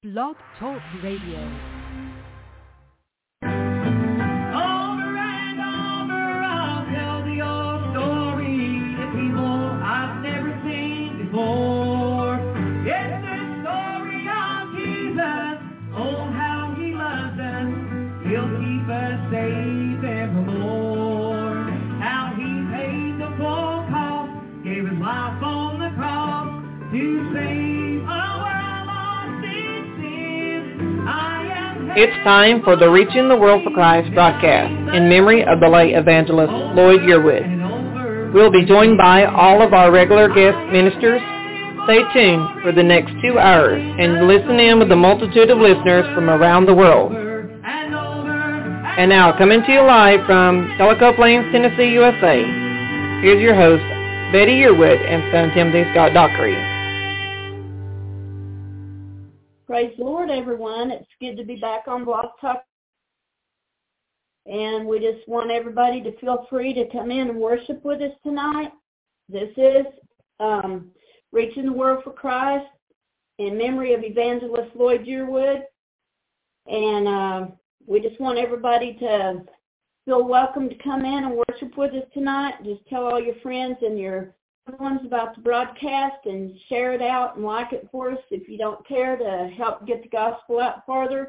Blog Talk Radio. It's time for the Reaching the World for Christ broadcast in memory of the late evangelist Lloyd Yearwood. We'll be joined by all of our regular guest ministers. Stay tuned for the next 2 hours and listen in with a multitude of listeners from around the world. And now, coming to you live from Tellico Plains, Tennessee, USA, here's your host, Betty Yearwood and son Timothy Scott Dockery. Praise the Lord, everyone. It's good to be back on Blog Talk. And we just want everybody to feel free to come in and worship with us tonight. This is Reaching the World for Christ in memory of Evangelist Lloyd Yearwood. And we just want everybody to feel welcome to come in and worship with us tonight. Just tell all your friends and your ones about the broadcast and share it out and like it for us if you don't care, to help get the gospel out farther.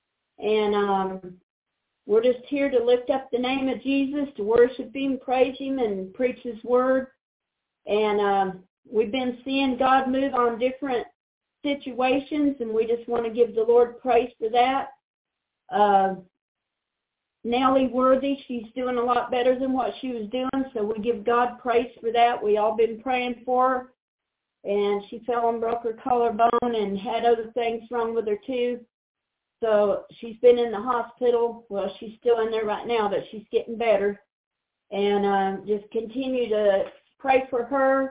And we're just here to lift up the name of Jesus, to worship him, praise him, and preach his word. And we've been seeing God move on different situations, and we just want to give the Lord praise for that. Nellie Worthy, she's doing a lot better than what she was doing, so we give God praise for that. We all been praying for her, and she fell and broke her collarbone and had other things wrong with her too. So she's been in the hospital. Well, she's still in there right now, but she's getting better. And just continue to pray for her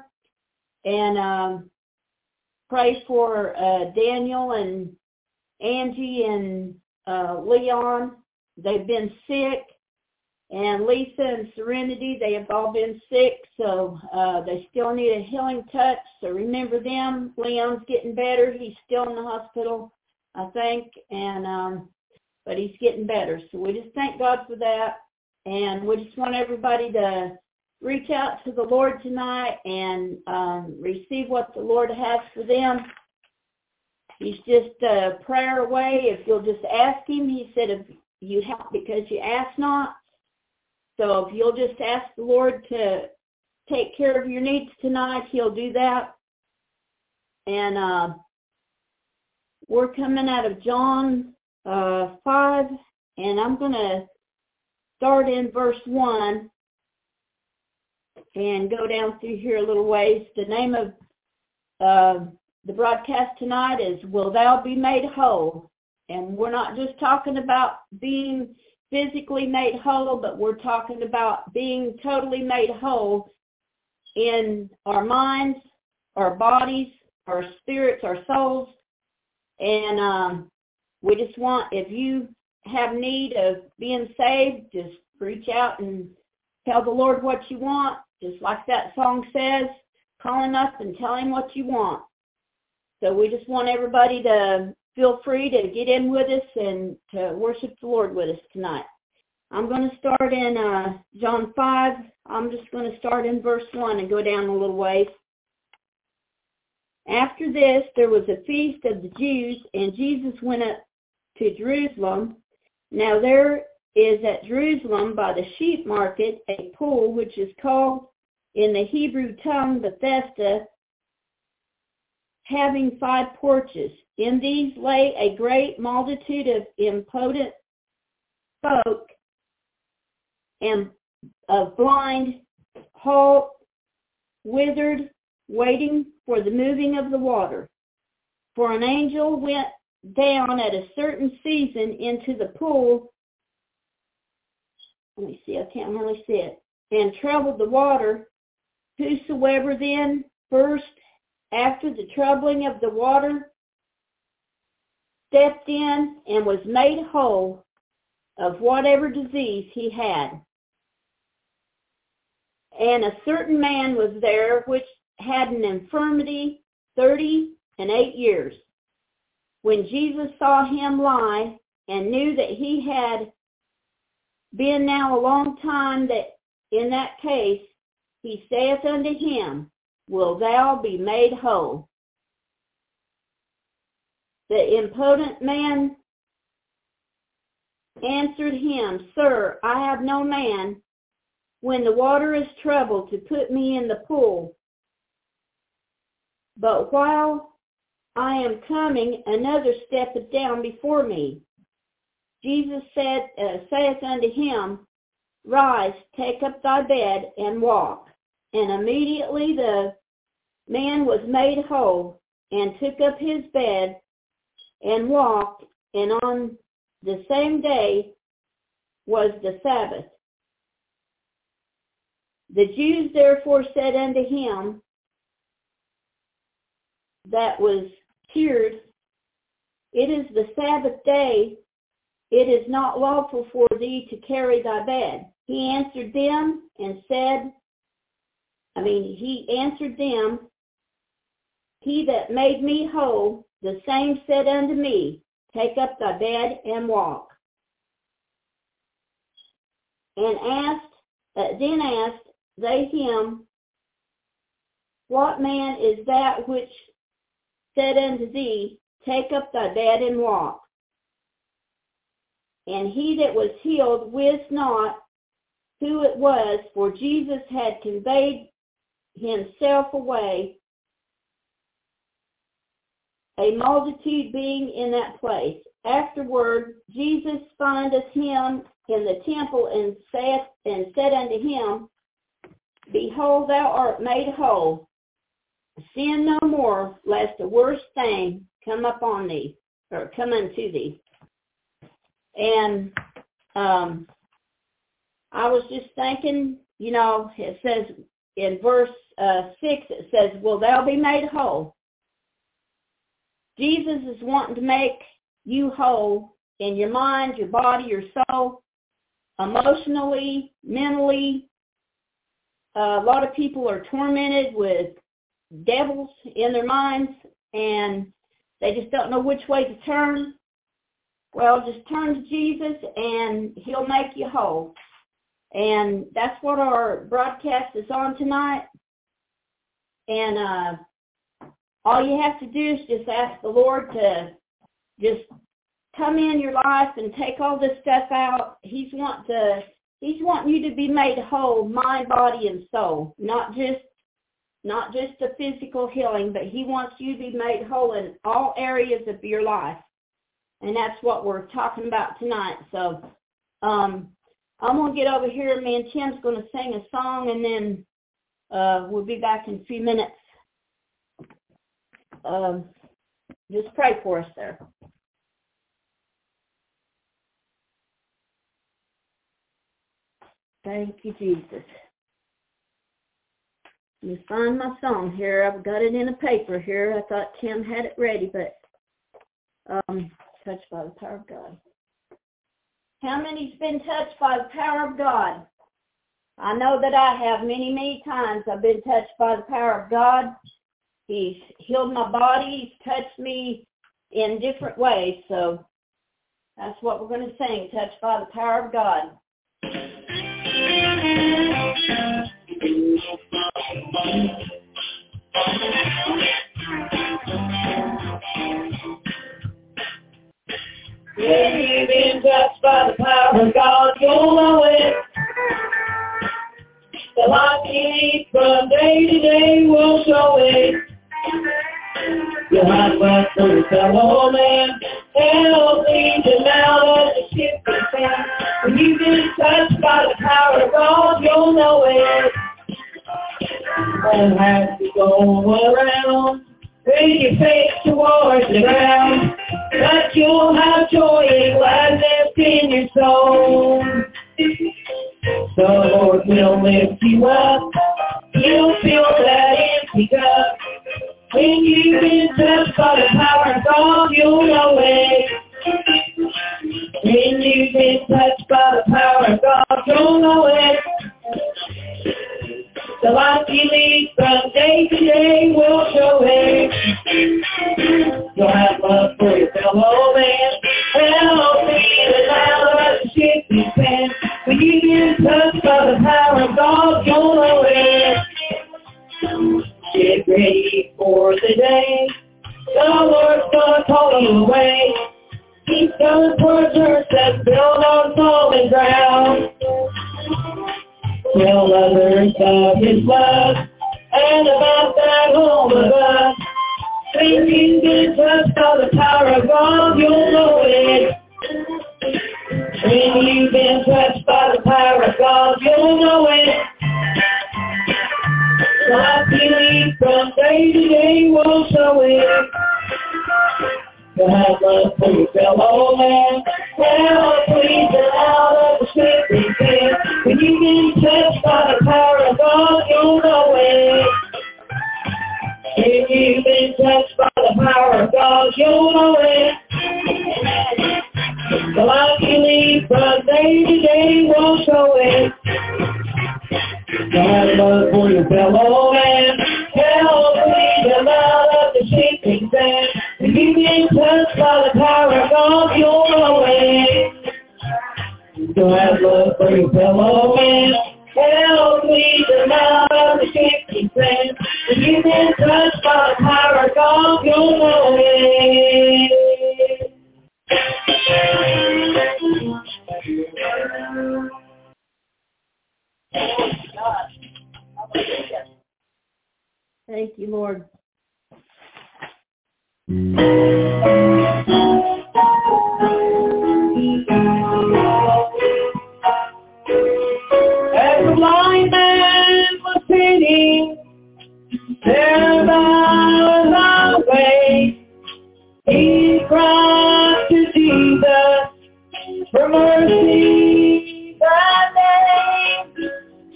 and pray for Daniel and Angie and Leon. They've been sick, and Lisa and Serenity, they have all been sick, so they still need a healing touch, so remember them. Leon's getting better. He's still in the hospital, I think, and but he's getting better, so we just thank God for that, and we just want everybody to reach out to the Lord tonight and receive what the Lord has for them. He's just a prayer away. If you'll just ask him, he said, if you help because you ask not. So if you'll just ask the Lord to take care of your needs tonight, he'll do that. And we're coming out of John 5, and I'm going to start in verse 1 and go down through here a little ways. The name of the broadcast tonight is Will Thou Be Made Whole? And we're not just talking about being physically made whole, but we're talking about being totally made whole in our minds, our bodies, our spirits, our souls. And we just want, if you have need of being saved, just reach out and tell the Lord what you want. Just like that song says, call him up and tell him what you want. So we just want everybody to feel free to get in with us and to worship the Lord with us tonight. I'm going to start in John 5. I'm just going to start in verse 1 and go down a little ways. After this, there was a feast of the Jews, and Jesus went up to Jerusalem. Now there is at Jerusalem by the sheep market a pool, which is called in the Hebrew tongue Bethesda, having 5 porches. In these lay a great multitude of impotent folk, and of blind, halt, withered, waiting for the moving of the water. For an angel went down at a certain season into the pool, let me see, I can't really see it, and troubled the water. Whosoever then first, after the troubling of the water, stepped in and was made whole of whatever disease he had. And a certain man was there which had an infirmity 38 years. When Jesus saw him lie, and knew that he had been now a long time that in that case, he saith unto him, Will thou be made whole? The impotent man answered him, Sir, I have no man, when the water is troubled, to put me in the pool. But while I am coming, another steppeth down before me. Jesus saith unto him, Rise, take up thy bed, and walk. And immediately the man was made whole, and took up his bed, and walked. And on the same day was the Sabbath. The Jews therefore said unto him that was cured, It is the Sabbath day, it is not lawful for thee to carry thy bed. He answered them, He that made me whole, the same said unto me, Take up thy bed and walk. And then asked they him, What man is that which said unto thee, Take up thy bed and walk? And he that was healed wist not who it was, for Jesus had conveyed himself away, a multitude being in that place. Afterward, Jesus findeth him in the temple, and said unto him, Behold, thou art made whole. Sin no more, lest a worse thing come upon thee, or come unto thee. And I was just thinking, it says in verse 6, it says, Will thou be made whole? Jesus is wanting to make you whole in your mind, your body, your soul, emotionally, mentally. A lot of people are tormented with devils in their minds, and they just don't know which way to turn. Well, just turn to Jesus, and he'll make you whole. And that's what our broadcast is on tonight. And all you have to do is just ask the Lord to just come in your life and take all this stuff out. He's wanting you to be made whole, mind, body, and soul. Not just a physical healing, but he wants you to be made whole in all areas of your life. And that's what we're talking about tonight. So I'm going to get over here. Me and Tim's going to sing a song, and then we'll be back in a few minutes. Just pray for us there. Thank you, Jesus. Let me find my song here. I've got it in a paper here. I thought Tim had it ready, but touched by the power of God. How many's been touched by the power of God? I know that I have many, many times. I've been touched by the power of God. He's healed my body. He's touched me in different ways. So that's what we're going to sing, Touched by the Power of God. When you've been touched by the power of God, you'll know it. The life you need from day to day will show it. You'll have left for your fellow man, help lead them out of the ship and sand. When you've been touched by the power of God, you'll know it. Won't have to go around with your face towards the ground, but you'll have joy and gladness in your soul. The Lord will lift you up. You'll feel that empty cup. When you've been touched by the power of God, you'll know it. When you've been touched by the power of God, you'll know it. The life you lead from day to day will show it. You'll have love for your for the day. The Lord's gonna call you away. He's coming for a church that's built on solid ground. Tell others of His love and about that home above. When you've been touched by the power of God, you'll know it. When you've been touched by the power of God, you'll know it. Like you lead from day to day will show it. To have love for your fellow man. Now please get out of the sleeping pen. When you've been touched by the power of God, you'll know it. When you've been touched by the power of God, you'll know it. The life you lead from day to day will show it. To have love for your fellow man. Help lead them out of the sinking sand. When you've been touched by the power of God, you'll know it. To have love for your fellow man. Help lead them out of the sinking sand. When you've been touched by the power of God, you'll know it. Thank you, Lord. As the blind man was sitting there by the way, he cried to Jesus for mercy that day.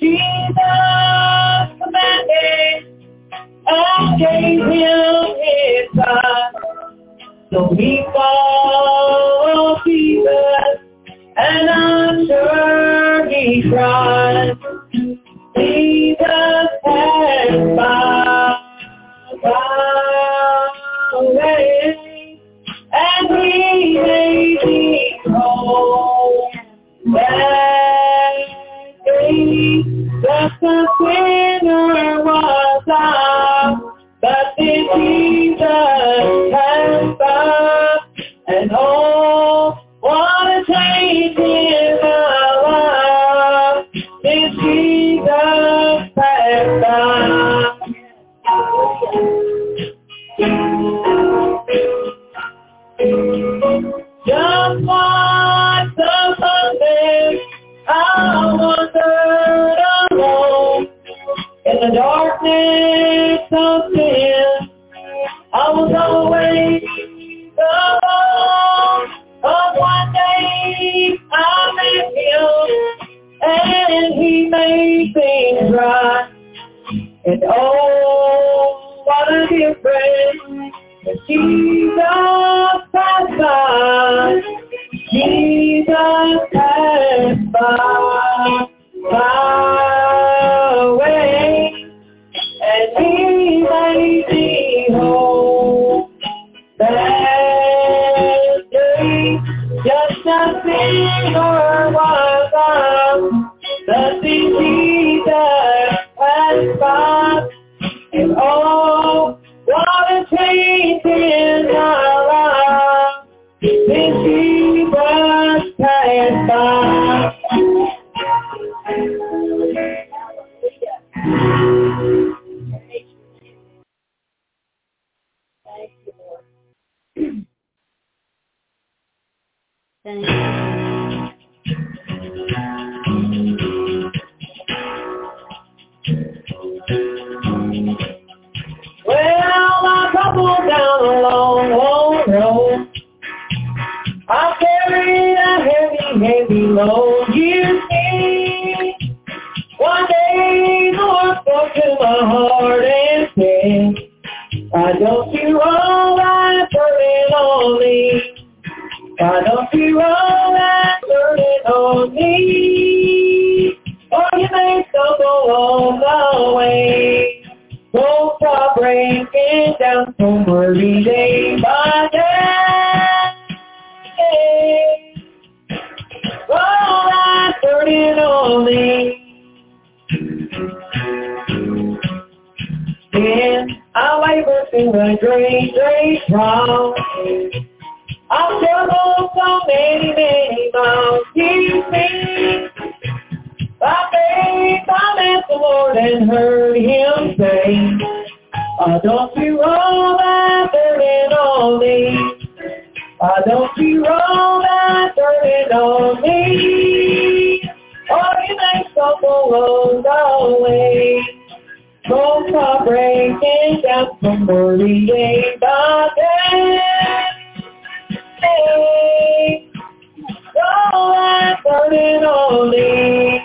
Jesus commanded and gave him his sight. So he followed Jesus, and I'm sure he cried. Jesus passed by way, and he made me whole. That day, just a sinner was I, but then Jesus passed by, and oh, what a change in my life, then Jesus passed by. Just like the Sunday, I wandered alone in the darkness of sin. I was always alone, but one day I met him, and he made things right. And oh, what a difference when Jesus passed by. Jesus passed by my way, and he made me whole. That day, just a sinner was I, but then Jesus passed by, and oh, what a change in my life, then Jesus passed by. Thank you, Lord. Thank you. Well, I traveled down a long, long road. I carried a heavy load. You see, one day the Lord spoke to my heart and said, why don't you roll that burden on me? Why don't you roll that burden on me? Or you may stumble on the way. Don't stop breaking down so worry day by day. Roll that burden on me. Then I wavered through a great, great trial. I've traveled so many, many miles. You see, by faith I met the Lord and heard Him say, don't you roll that burden on me. Don't you roll that burden on me. Oh, you make so along the way. Don't stop breaking down from worry day by day. Hey, roll that burden on me.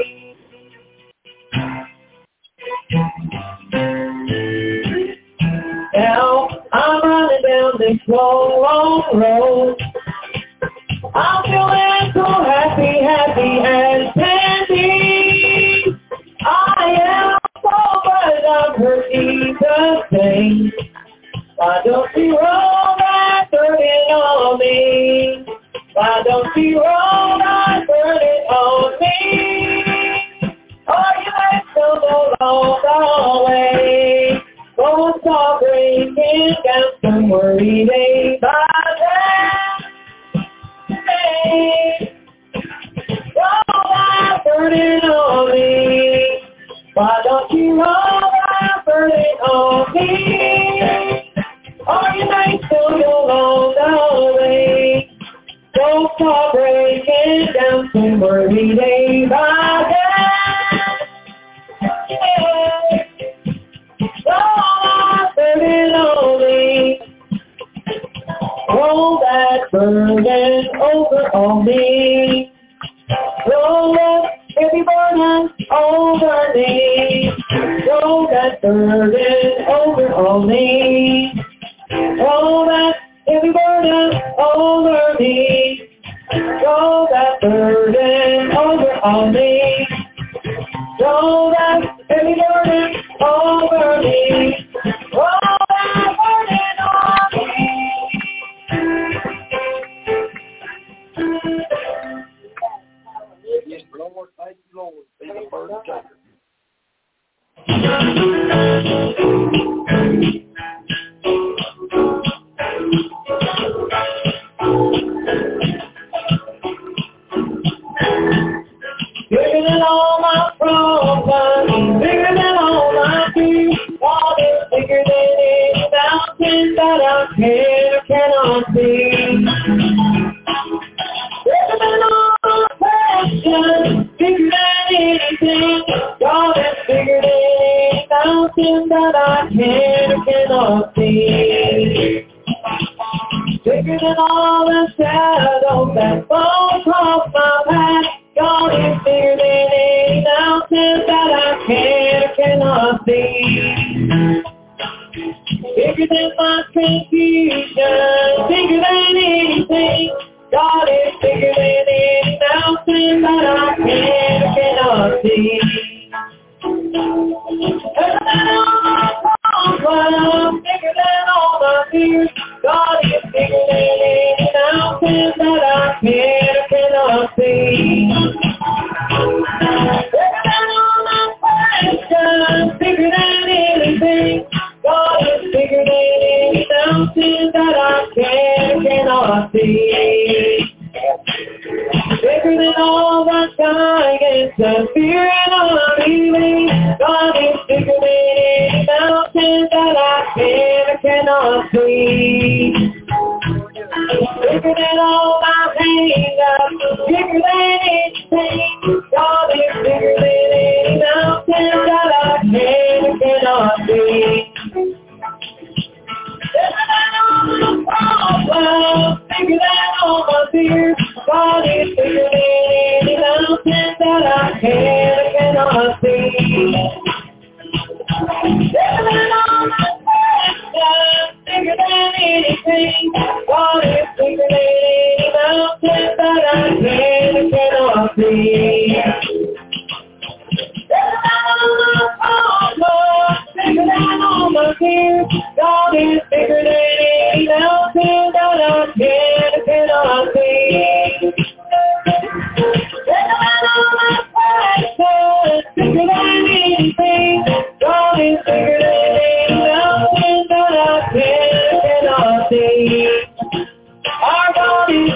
Now I'm running down this long, long road. I'm feeling so happy, happy as can be. I am so glad I've heard Jesus say, why don't you roll that burden on me? Why don't you roll that burden on me? Oh, you may still go along the way. Don't stop breaking down from worry day by day. Hey, roll that burden on me. Why don't you roll that burden on me? Oh, you may still go along the way. Don't stop breaking down from worry day by day. Hey, roll that burden over on me. Roll up every burden over me. Roll that burden over on me. Roll that every burden over me. Roll that burden over on me. Roll that every burden over me. Roll that burden on me. Yes, Lord, thank you, Lord. Be the burden taker. Bigger than all my problems, bigger than all my fears. God is bigger than any mountain that I can or cannot see. Bigger than all my questions, bigger than anything. God is bigger than any mountain that I can or cannot see. Bigger than all the shadows that fall across my path. God is bigger than any mountain that I can or cannot see. Bigger than my confusion, bigger than anything. God is bigger than any mountain that I can or cannot see. Bigger than all my problems, bigger than all my fears. God is bigger than any mountain that I can or cannot see. Bigger than all my questions, bigger than anything. God is bigger than any mountain that I can or cannot see. Bigger than all the giants and fear and unbelief. God is bigger than any mountain that I can or cannot see. Bigger than all my hang-ups, bigger than anything. God is bigger than any mountain that I can or cannot see. Bigger than all my problems, bigger than all my fears. God is bigger than any mountain that I can or cannot see. Bigger than all my questions, bigger than anything. God is bigger than any mountain that I can or cannot see. Bigger than all my problems, bigger than all my fears. God is bigger than any mountain that I can or cannot see. Bigger than all my questions, bigger than anything. God is bigger than any mountain that I can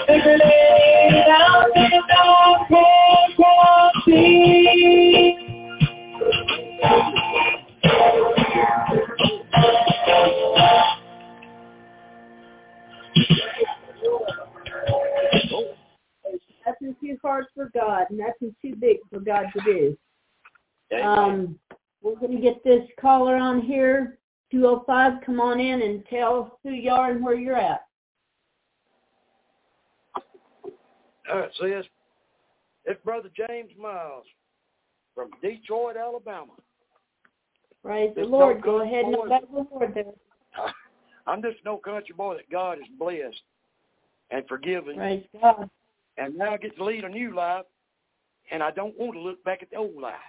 figured it out and I can't see. Nothing too hard for God, nothing too big for God to do. We're going to get this caller on here, 205. Come on in and tell who you are and where you're at. All right, sis. It's Brother James Miles from Detroit, Alabama. Praise the Lord. Go ahead and obey the Lord there. I'm just no country boy that God has blessed and forgiven. Praise God. And now I get to lead a new life, and I don't want to look back at the old life.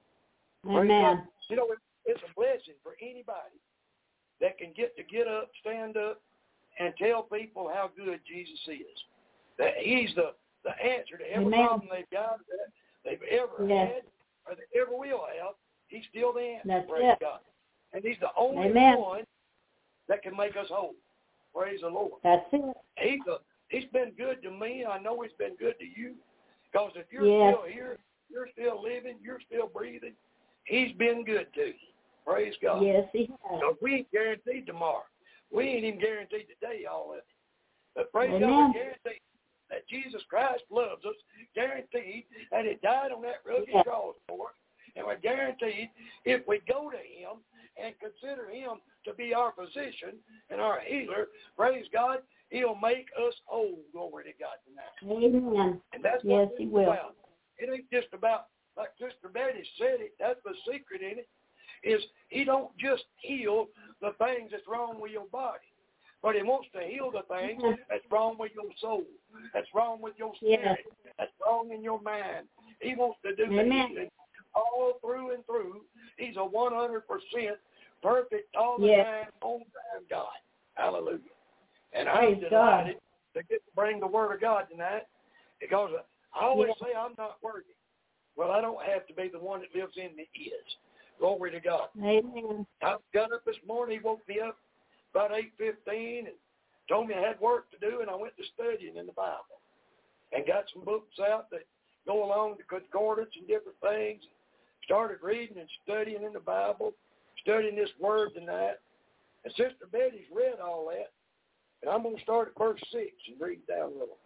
Amen. You know, it's a blessing for anybody that can get up, stand up, and tell people how good Jesus is. That He's the answer to every problem they've got, that they've ever had, or they ever will have. He's still the answer. That's praise it. God. And He's the only one that can make us whole. Praise the Lord. That's it. He's been good to me. I know He's been good to you. Because if you're still here, you're still living, you're still breathing, He's been good to you. Praise God. Yes, He has. So we ain't guaranteed tomorrow. We ain't even guaranteed today, all of it. But praise God, we're guaranteed that Jesus Christ loves us, guaranteed that He died on that rugged cross for us, and we're guaranteed if we go to Him and consider Him to be our physician and our healer, praise God, He'll make us whole. Glory to God tonight. Amen. And that's what it's about. It ain't just about, like Sister Betty said it, that's the secret in it, is He don't just heal the things that's wrong with your body, but He wants to heal the things that's wrong with your soul, that's wrong with your spirit, that's wrong in your mind. He wants to do the healing all through and through. He's a 100% perfect, all the time, on time God. Hallelujah. And I'm delighted to get to bring the Word of God tonight, because I always say I'm not worthy. Well, I don't have to be. The one that lives in me is. Glory to God. Amen. I got up this morning. He woke me up about 8:15 and told me I had work to do, and I went to studying in the Bible and got some books out that go along the concordance and different things. Started reading and studying in the Bible, studying this Word tonight. And Sister Betty's read all that. And I'm going to start at verse 6 and read down a little.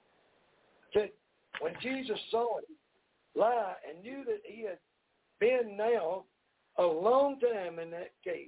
It said, when Jesus saw him lie and knew that he had been now a long time in that case,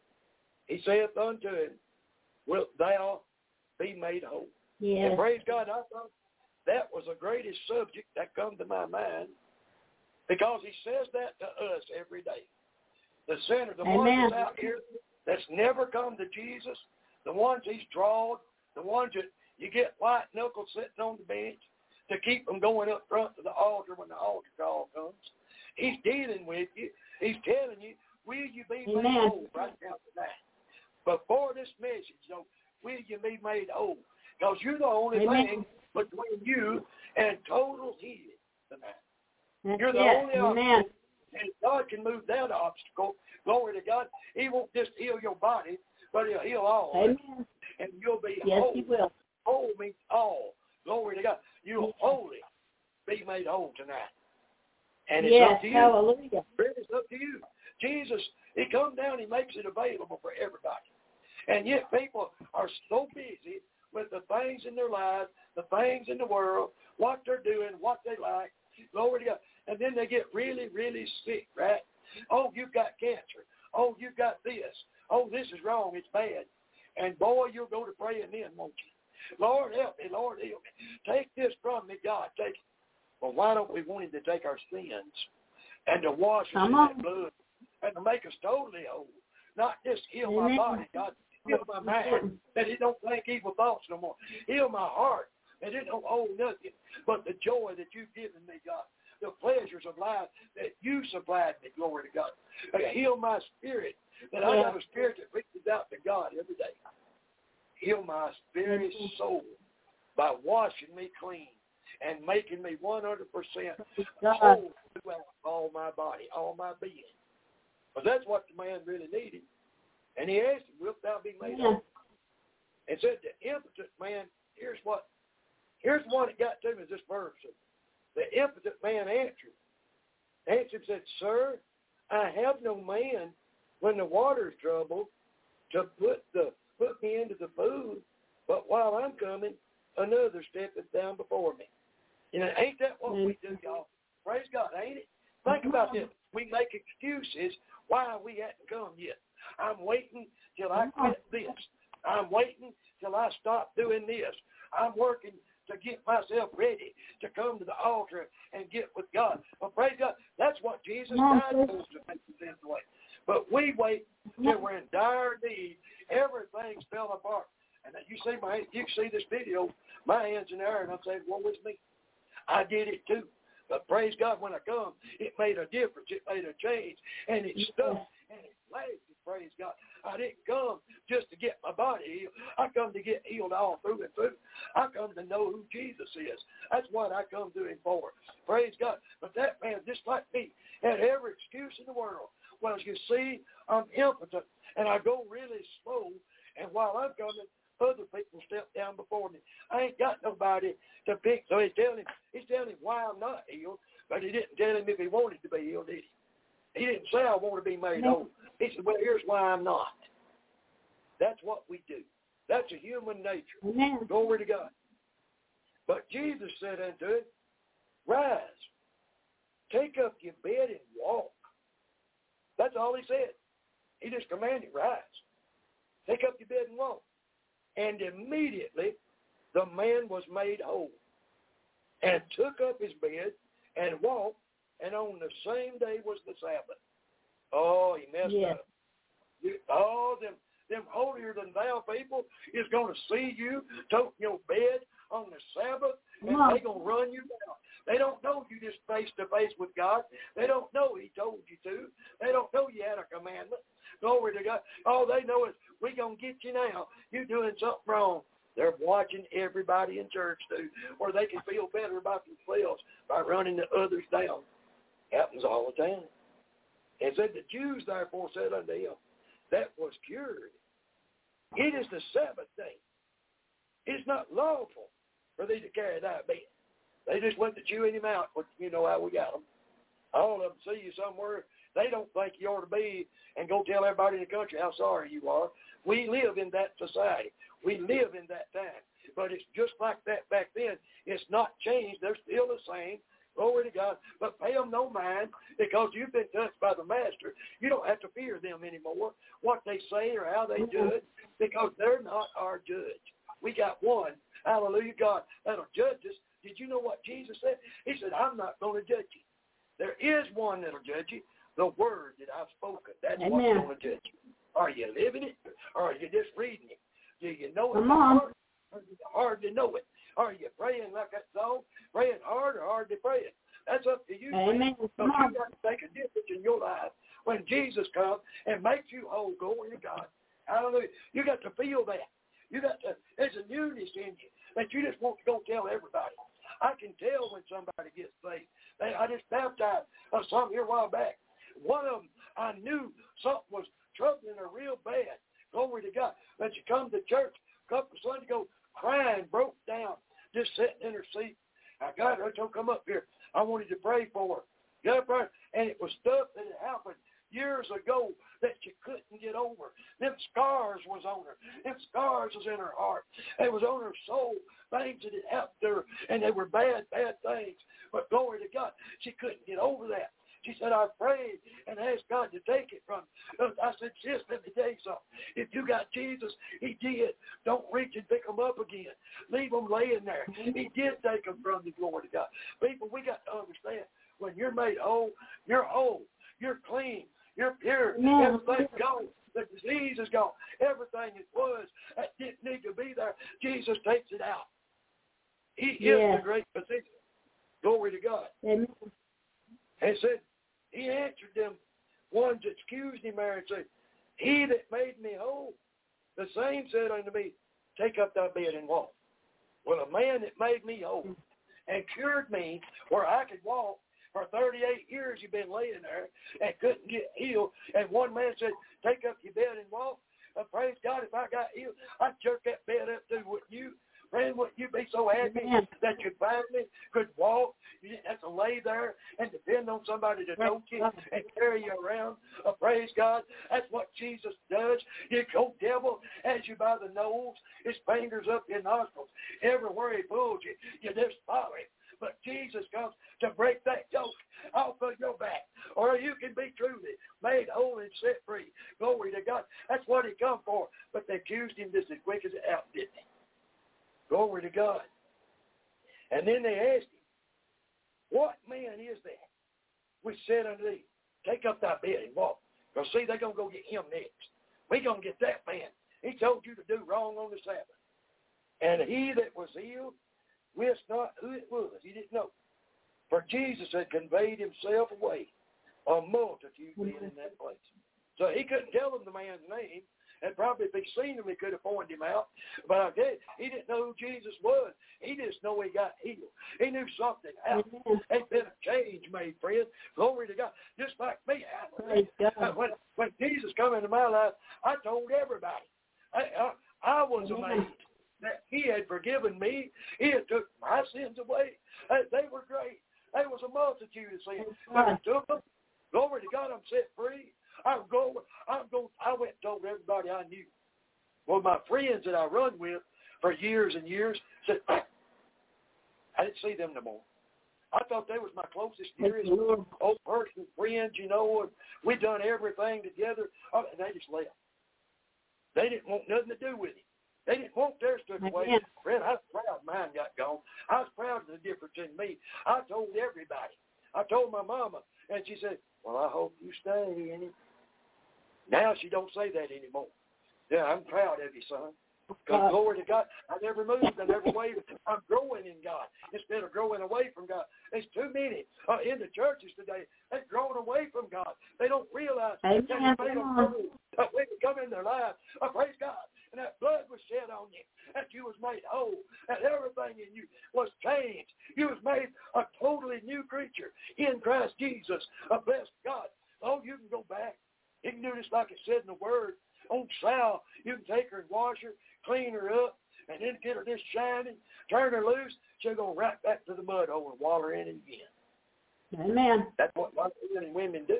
he saith unto him, wilt thou be made whole? Yes. And praise God, I thought that was the greatest subject that come to my mind, because he says that to us every day. The sinner, the one that's out here that's never come to Jesus, the ones He's drawed, the ones that you get white knuckles sitting on the bench to keep them going up front to the altar when the altar call comes. He's dealing with you. He's telling you, will you be made whole right now tonight? Before this message, though, will you be made whole? Because you're the only thing between you and total healing tonight. You're the only obstacle. And God can move that obstacle. Glory to God. He won't just heal your body, but He'll heal all. And you'll be whole. Yes, He will. Whole means all. Glory to God. You'll wholly be made whole tonight. And it's up to you. Hallelujah. It's up to you. Jesus, He comes down, He makes it available for everybody. And yet people are so busy with the things in their lives, the things in the world, what they're doing, what they like. Glory to God. And then they get really, really sick, right? Oh, you've got cancer. Oh, you've got this. Oh, this is wrong. It's bad. And boy, you'll go to praying then, won't you? Lord, help me. Lord, help me. Take this from me, God. Take it. Well, why don't we want Him to take our sins and to wash us in that blood and to make us totally whole? Not just heal my body, God. Heal my mind, that it don't think evil thoughts no more. Heal my heart, that it don't hold nothing but the joy that You've given me, God. The pleasures of life that You supplied me, glory to God. Heal my spirit, that I got a spirit that reaches out to God every day. Heal my spirit soul by washing me clean and making me 100% whole throughout all my body, all my being. But that's what the man really needed. And he asked him, wilt thou be made whole? And said the impotent man, here's what Here's one that got to me, this verse. The impotent man answered and said, Sir, I have no man when the water is troubled to put me into the food, but while I'm coming, another steppeth down before me. You know, ain't that what we do, y'all? Praise God, ain't it? Think about this. We make excuses why we hadn't come yet. I'm waiting till I quit this. I'm waiting till I stop doing this. I'm working to get myself ready to come to the altar and get with God. Well, praise God, that's what Jesus died for, to make the sins away. But we wait till we're in dire need. Everything's fell apart. And you can see this video, my hands in the air, and I'm saying, woe is me. I did it too. But praise God, when I come, it made a difference. It made a change. And it stuck and it lasted, praise God. I didn't come just to get my body healed. I come to get healed all through and through. I come to know who Jesus is. That's what I come to him for. Praise God. But that man, just like me, had every excuse in the world. Well, as you see, I'm impotent, and I go really slow, and while I'm coming, other people step down before me. I ain't got nobody to pick. So he's telling him why I'm not healed, but he didn't tell him if he wanted to be healed, did he? He didn't say I want to be made whole. He said, well, here's why I'm not. That's what we do. That's a human nature. Amen. Glory to God. But Jesus said unto it, rise, take up your bed and walk. That's all he said. He just commanded, rise, take up your bed and walk. And immediately the man was made whole and took up his bed and walked, and on the same day was the Sabbath. Oh, he messed up. Oh, them holier than thou people is going to see you toting your bed on the Sabbath, and they're going to run you down. They don't know you just face to face with God. They don't know he told you to. They don't know you had a commandment. Glory to God. All they know is, we're going to get you now. You're doing something wrong. They're watching everybody in church do, where they can feel better about themselves by running the others down. Happens all the time. And said, the Jews therefore said unto him, that was cured. It is the Sabbath day. It's not lawful for thee to carry thy bed. They just went to chewing him out, but you know how we got them. All of them see you somewhere they don't think you ought to be and go tell everybody in the country how sorry you are. We live in that society. We live in that time. But it's just like that back then. It's not changed. They're still the same. Glory to God. But pay them no mind, because you've been touched by the Master. You don't have to fear them anymore, what they say or how they judge, because they're not our judge. We got one, hallelujah, God, that'll judge us. Did you know what Jesus said? He said, I'm not going to judge you. There is one that'll judge you, the word that I've spoken. That's what's going to judge you. Are you living it, or are you just reading it? Do you know it hard, or do you hardly know it? Are you praying like that song, praying hard or hardly praying? That's up to you. Amen. So you got to make a difference in your life when Jesus comes and makes you whole. Glory to God. Hallelujah. You got to feel that. You got to. There's a newness in you that you just want to go tell everybody. I can tell when somebody gets saved. I just baptized some here a while back. One of them, I knew something was troubling her real bad. Glory to God. But she come to church a couple of Sundays ago, crying, broke down, just sitting in her seat. I got her to come up here. I wanted to pray for her. Got up there, and it was stuff that had happened years ago that she couldn't get over. Them scars was on her. Them scars was in her heart. It was on her soul. Things that had happened to her, and they were bad, bad things. But glory to God, she couldn't get over that. She said, I prayed and asked God to take it from me. I said, sis, let me tell you something. If you got Jesus, he did. Don't reach and pick them up again. Leave them laying there. He did take them from you, glory to God. People, we got to understand, when you're made whole, you're whole. You're clean. You're pure. Everything's gone. The disease is gone. Everything it was that didn't need to be there, Jesus takes it out. He is the great physician. Glory to God. Amen. And said, he answered them ones that accused him there and said, he that made me whole, the same said unto me, take up thy bed and walk. Well, a man that made me whole and cured me where I could walk, for 38 years you've been laying there and couldn't get healed. And one man said, take up your bed and walk. Praise God, if I got healed, I'd jerk that bed up too, wouldn't you? Friend, wouldn't you be so happy that your family could walk? You didn't have to lay there and depend on somebody to tote you and carry you around. Praise God. That's what Jesus does. You go devil as you by the nose, his fingers up your nostrils. Everywhere he pulls you, you just follow him. But Jesus comes to break that yoke off of your back, or you can be truly made whole and set free. Glory to God. That's what he come for. But they accused him just as quick as it out, didn't they? Glory to God. And then they asked him, what man is that which said unto thee, take up thy bed and walk? Because see, they're going to go get him next. We're going to get that man. He told you to do wrong on the Sabbath. And he that was healed wist not who it was. He didn't know. For Jesus had conveyed himself away, a multitude being in that place. So he couldn't tell them the man's name. And probably if he'd seen him, he could have pointed him out. But I tell you, he didn't know who Jesus was. He just know he got healed. He knew something happened. There's been a change made, friend. Glory to God. Just like me. When Jesus come into my life, I told everybody. I was amazed that he had forgiven me. He had took my sins away. They were great. There was a multitude of sins. But he took them. Glory to God, I'm set free. I went and told everybody I knew. Well, my friends that I run with for years and years said, I didn't see them no more. I thought they was my closest, dearest old person, friends, you know, and we done everything together. And they just left. They didn't want nothing to do with it. They didn't want theirs took away. Friend, I was proud mine got gone. I was proud of the difference in me. I told everybody. I told my mama, and she said, well, I hope you stay in it. Now she don't say that anymore. Yeah, I'm proud of you, son. Because glory to God, I never moved, I never wavered. I'm growing in God instead of growing away from God. There's too many in the churches today. They're growing away from God. They don't realize that He made them grow. When you come in their lives, praise God, and that blood was shed on you, that you was made whole, that everything in you was changed. You was made a totally new creature in Christ Jesus. Bless God. Oh, you can go back. You can do this like it said in the Word. On Sal, you can take her and wash her, clean her up, and then get her this shining, turn her loose, she'll go right back to the mud hole and waller in it again. Amen. That's what a lot of men and women do.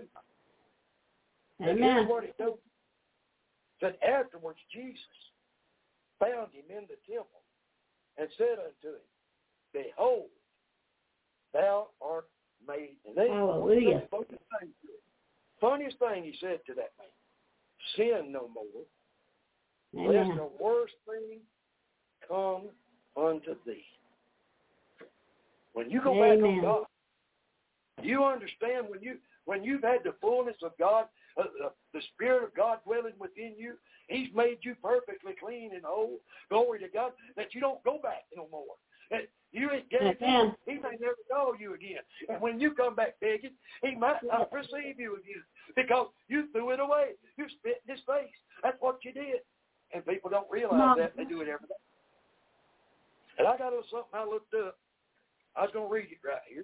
Amen. And here's what it does. Said afterwards Jesus found him in the temple and said unto him, behold, thou art made. And then, hallelujah. Funniest thing he said to that man, sin no more, Amen. lest the worst thing come unto thee. When you go back on God, you understand when you've had the fullness of God, the Spirit of God dwelling within you, He's made you perfectly clean and whole. Glory to God, that you don't go back no more. That you ain't getting He may never call you again. And when you come back begging, He might not receive you again because you threw it away. You spit in His face. That's what you did. And people don't realize that. They do it every day. And I got a little something I looked up. I was going to read it right here.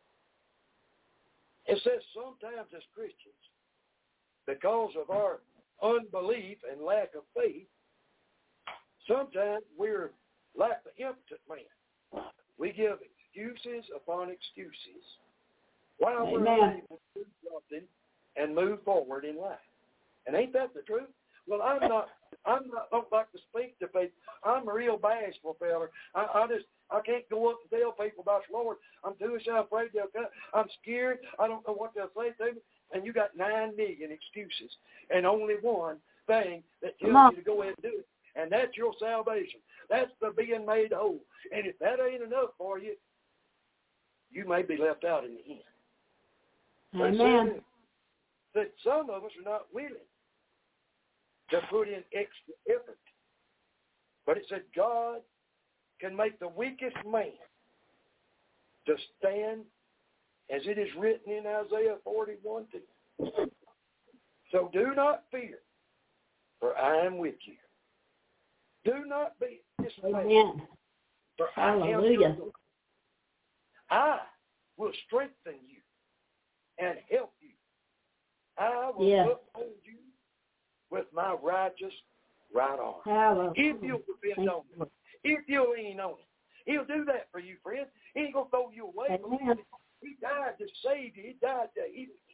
It says sometimes as Christians, because of our unbelief and lack of faith, sometimes we're like the impotent man. We give excuses upon excuses while we're unable to do something and move forward in life. And ain't that the truth? Well, I don't like to speak to people. I'm a real bashful feller. I can't go up and tell people about the Lord. I'm too afraid they'll come. I'm scared. I don't know what they'll say to me. And you got 9 million excuses and only one thing that tells you to go ahead and do it. And that's your salvation. That's the being made whole. And if that ain't enough for you, you may be left out in the end. Amen. That some of us are not willing to put in extra effort. But it said God can make the weakest man to stand as it is written in Isaiah 41:2. So do not fear, for I am with you. Do not be dismayed, for I am your God. I will strengthen you and help you. I will uphold you with my righteous right arm. If you'll depend on me, if you'll lean on him. He'll do that for you, friend. He ain't going to throw you away. Amen. He died to save you. He died to heal you.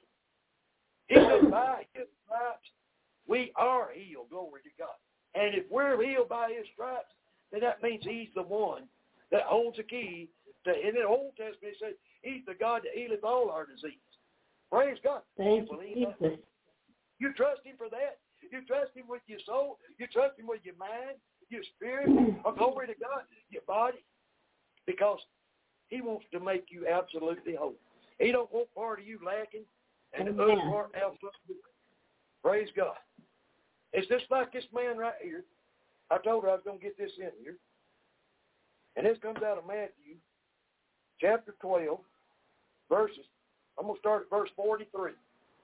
He said, by his stripes, we are healed. Glory to God. And if we're healed by his stripes, then that means he's the one that holds the key. In the Old Testament, it says, he's the God that healeth all our disease. Praise God. Thank you, Jesus. You trust him for that. You trust him with your soul. You trust him with your mind, your spirit, or glory to God, your body. Because he wants to make you absolutely whole. He don't want part of you lacking and the other part absolutely. Praise God. It's just like this man right here. I told her I was going to get this in here. And this comes out of Matthew chapter 12, verses. I'm going to start at verse 43.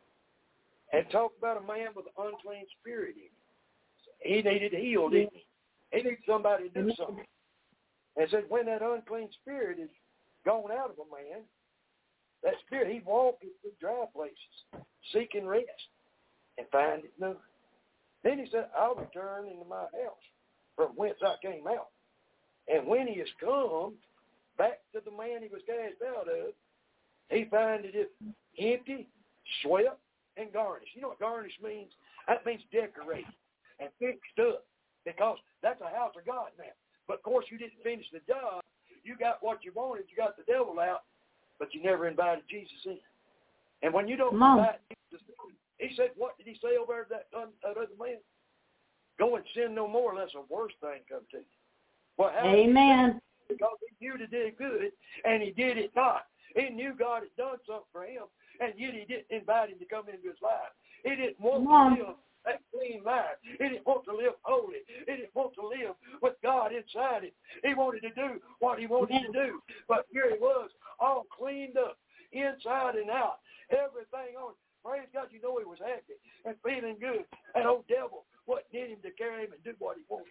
And talk about a man with an unclean spirit in him. He needed healed, didn't he? He needed somebody to do something. And it said when that unclean spirit is gone out of a man, that spirit, he walketh through dry places, seeking rest, and find it none. Then he said, I'll return into my house from whence I came out. And when he is come back to the man he was cast out of, he findeth it empty, swept, and garnished. You know what garnish means? That means decorated and fixed up, because that's a house of God now. But, of course, you didn't finish the job. You got what you wanted. You got the devil out, but you never invited Jesus in. And when you don't invite Jesus in, he said, what did he say over there to that other man? Go and sin no more unless a worse thing come to you. Well, how Amen. Because he knew to do good, and he did it not. He knew God had done something for him, and yet he didn't invite him to come into his life. He didn't want to live that clean life. He didn't want to live holy. He didn't want to live with God inside him. He wanted to do what he wanted to do. But here he was, all cleaned up, inside and out, everything on. Praise God, you know he was happy and feeling good. That old devil wasn't in him to carry him and do what he wanted.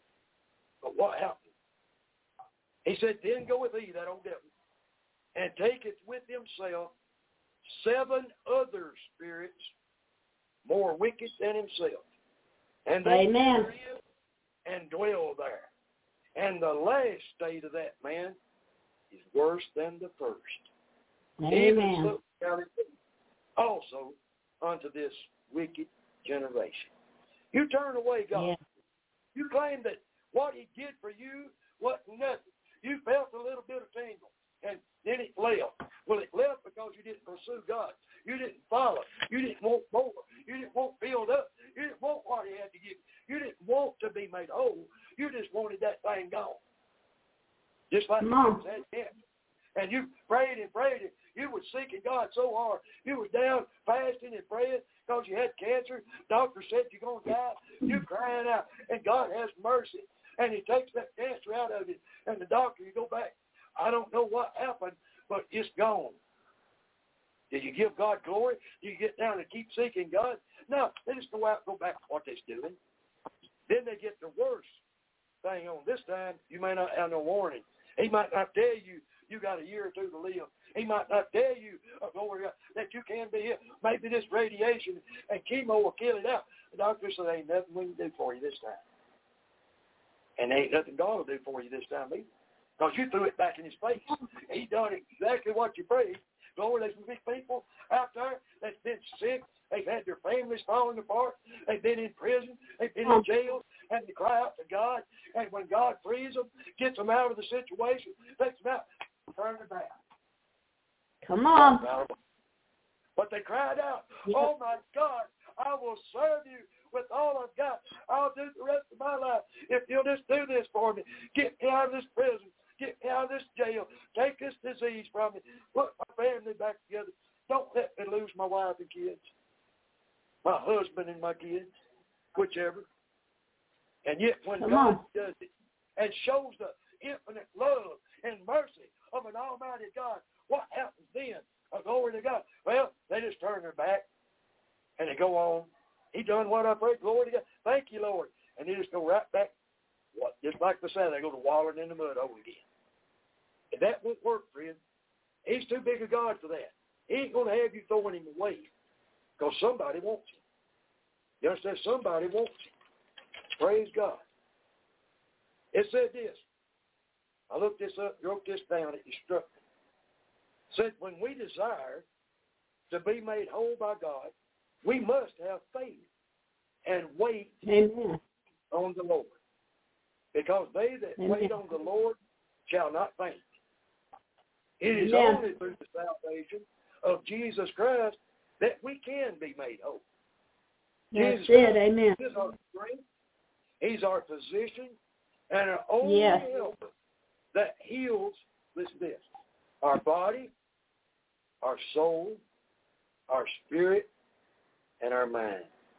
But what happened? He said, then goeth he, that old devil, and taketh with himself 7 other spirits more wicked than himself. And they enter in and dwell there. And the last state of that man is worse than the first. Amen. Also unto this wicked generation. You turn away God. Yeah. You claim that what he did for you wasn't nothing. You felt a little bit of tingle, and then it left. Well, it left because you didn't pursue God. You didn't follow. You didn't want more. You didn't want filled up. You didn't want what he had to give you. You didn't want to be made whole. You just wanted that thing gone. Just like you said, yeah. And you prayed and prayed. You were seeking God so hard. You were down fasting and praying because you had cancer. Doctor said you're going to die. You're crying out. And God has mercy. And he takes that cancer out of you. And the doctor, you go back. I don't know what happened, but it's gone. Did you give God glory? Do you get down and keep seeking God? No, they just go out and go back to what they're doing. Then they get the worst thing on. This time, you may not have no warning. He might not tell you you got a year or two to live. He might not tell you, glory God, that you can be here. Maybe this radiation and chemo will kill it out. The doctor said, there ain't nothing we can do for you this time. And there ain't nothing God will do for you this time either. Because you threw it back in his face. He done exactly what you prayed. Lord, there's big people out there that's been sick. They've had their families falling apart. They've been in prison. They've been in jail. And they cry out to God. And when God frees them, gets them out of the situation, takes them out, turn it back. Come on. But they cried out, oh my God, I will serve you with all I've got. I'll do the rest of my life if you'll just do this for me. Get me out of this prison. Get me out of this jail. Take this disease from me. Put my family back together. Don't let me lose my wife and kids. My husband and my kids. Whichever. And yet when God does it and shows the infinite love and mercy of an almighty God, what happens then? Glory to God. Well, they just turn their back and they go on. He done what I prayed. Glory to God. Thank you, Lord. And they just go right back. What? Just like the Sabbath, they go to wallowing in the mud over again. And that won't work, friend. He's too big a God for that. He ain't going to have you throwing him away because somebody wants him. You understand? Somebody wants him. Praise God. It said this. I looked this up, wrote this down, it struck me. Said, when we desire to be made whole by God, we must have faith and wait Amen. on the Lord. Because they that Amen. wait on the Lord shall not faint. It is Amen. only through the salvation of Jesus Christ that we can be made whole. That's Jesus it. Christ Amen. is our strength. He's our physician and our only Yes. helper that heals, listen to this, our body, our soul, our spirit, and our mind.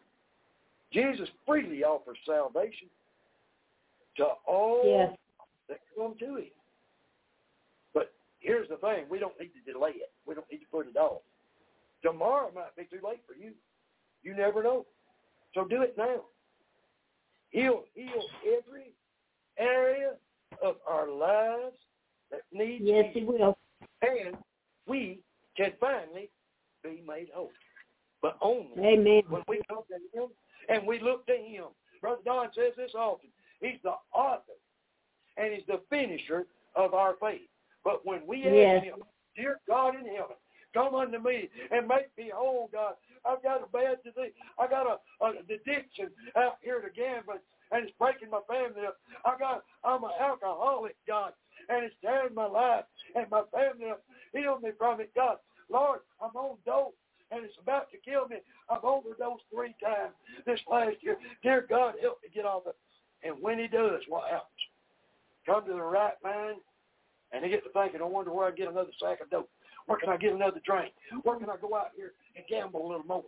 Jesus freely offers salvation to all Yes. that come to him. But here's the thing, we don't need to delay it. We don't need to put it off. Tomorrow might be too late for you. You never know. So do it now. He'll heal every area of our lives that needs Yes, He healing. will. And we can finally be made whole. But only Amen. when we come to him and we look to him. Brother Don says this often. He's the author and he's the finisher of our faith. But when we Yes. ask him, dear God in heaven, come unto me and make me whole, God. I've got a bad disease. I got an addiction out here to gambling, and it's breaking my family up. I'm an alcoholic, God, and it's tearing my life and my family up. Heal me from it, God. Lord, I'm on dope, and it's about to kill me. I've overdosed 3 times this last year. Dear God, help me get off it. And when he does, what happens? Come to the right mind, and they get to thinking, I wonder where I get another sack of dope. Where can I get another drink? Where can I go out here and gamble a little more?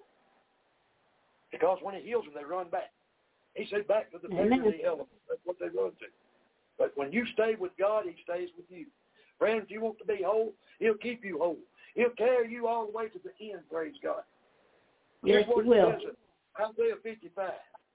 Because when he heals them, they run back. He said back to the beggarly element. That's what they run to. But when you stay with God, he stays with you. Friends, if you want to be whole, he'll keep you whole. He'll carry you all the way to the end, praise God. Yes, Here's what he will. it says in Isaiah 55.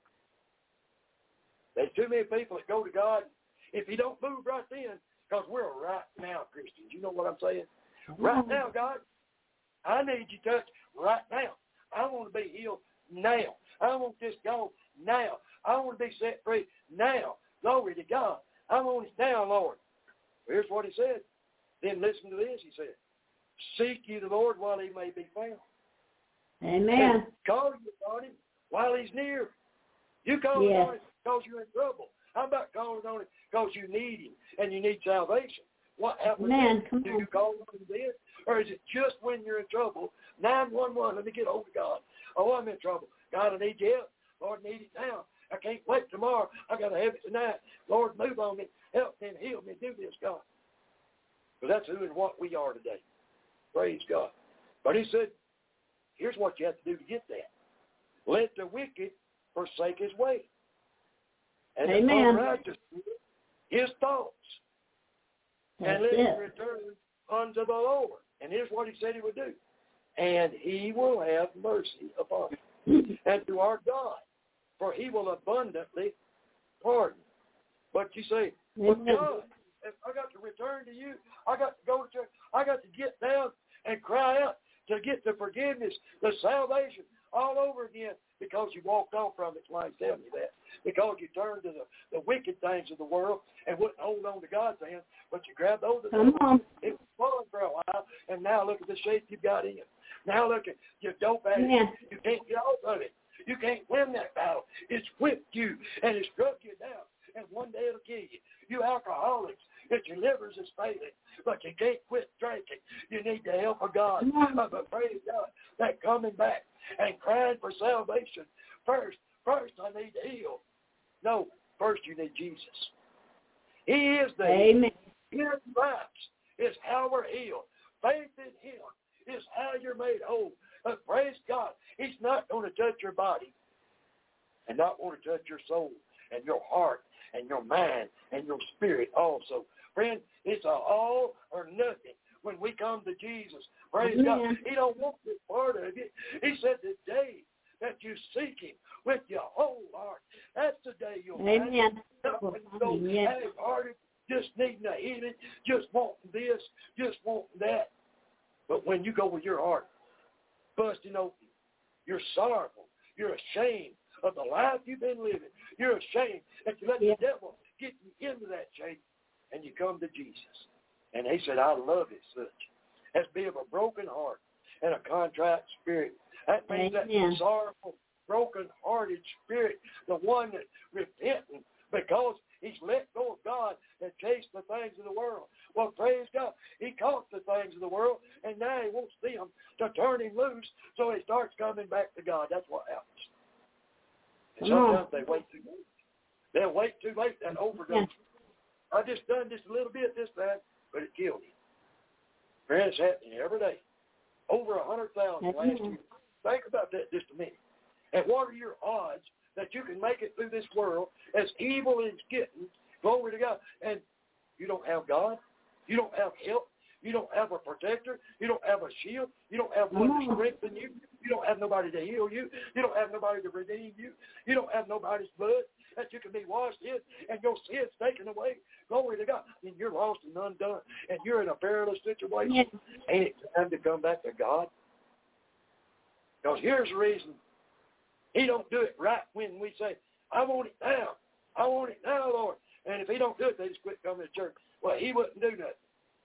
There's too many people that go to God. If he don't move right then, because we're right now Christians. You know what I'm saying? Right now, God, I need you touch right now. I want to be healed now. I want this gone now. I want to be set free now. Glory to God. I want it now, Lord. Here's what he said. Then listen to this, he said. Seek ye the Lord while he may be found. Amen. And call you upon him while he's near. You call on him because you're in trouble. How about calling on him because you need him and you need salvation? What happens? Do you call on him then? Or is it just when you're in trouble? 911, let me get hold of God. Oh, I'm in trouble. God, I need your help. Lord, I need it now. I can't wait tomorrow. I got to have it tonight. Lord, move on me. Help me and heal me. Do this, God. But that's who and what we are today. Praise God. But he said, here's what you have to do to get that. Let the wicked forsake his way. And the unrighteous his thoughts. And let him return unto the Lord. And here's what he said he would do. And he will have mercy upon him. And to our God. For he will abundantly pardon. But you say, well, God, if I got to return to you, I got to go to church, I got to get down and cry out to get the forgiveness, the salvation all over again because you walked off from it. Like telling you that. Because you turned to the wicked things of the world and wouldn't hold on to God's hand, but you grabbed hold of them. It was fun for a while, and now look at the shape you got in. Now look at your dope addict. You can't get off of it. You can't win that battle. It's whipped you, and it's struck you down, and one day it'll kill you. You alcoholics, that your livers is failing, but you can't quit drinking. You need the help of God. But praise God, that coming back and crying for salvation. First I need to heal. No, first you need Jesus. He is the Amen. His stripes is how we're healed. Faith in him is how you're made whole. But praise God, he's not going to touch your body and not want to touch your soul and your heart and your mind and your spirit also. Friend, it's a all or nothing when we come to Jesus. Praise God. He don't want this part of it. He said the day that you seek him with your whole heart, that's the day you'll find him. Not when you go half-hearted, just needing a healing, just wanting this, just wanting that. But when you go with your heart busting open, you're sorrowful, you're ashamed of the life you've been living. You're ashamed that you let the devil get you into that shape. and you come to Jesus. And he said, I love it such as be of a broken heart and a contrite spirit. That means that sorrowful, broken-hearted spirit, the one that repenting because he's let go of God and chased the things of the world. Well, praise God, he caught the things of the world, and now he wants them to turn him loose, so he starts coming back to God. That's what happens. And sometimes they wait too late. They'll wait too late and overdose. I just done just a little bit this time, but it killed him. Friends, it's happening every day. Over 100,000 last year. Think about that just a minute. And what are your odds that you can make it through this world as evil as it's getting, glory to God, and you don't have God, you don't have help, you don't have a protector, you don't have a shield, you don't have one to strengthen you, you don't have nobody to heal you, you don't have nobody to redeem you, you don't have nobody's blood that you can be washed in, and your sins taken away, glory to God, and you're lost and undone, and you're in a perilous situation. Yes. Ain't it time to come back to God? Because here's the reason. He don't do it right when we say, I want it now. I want it now, Lord. And if he don't do it, they just quit coming to church. Well, he wouldn't do nothing.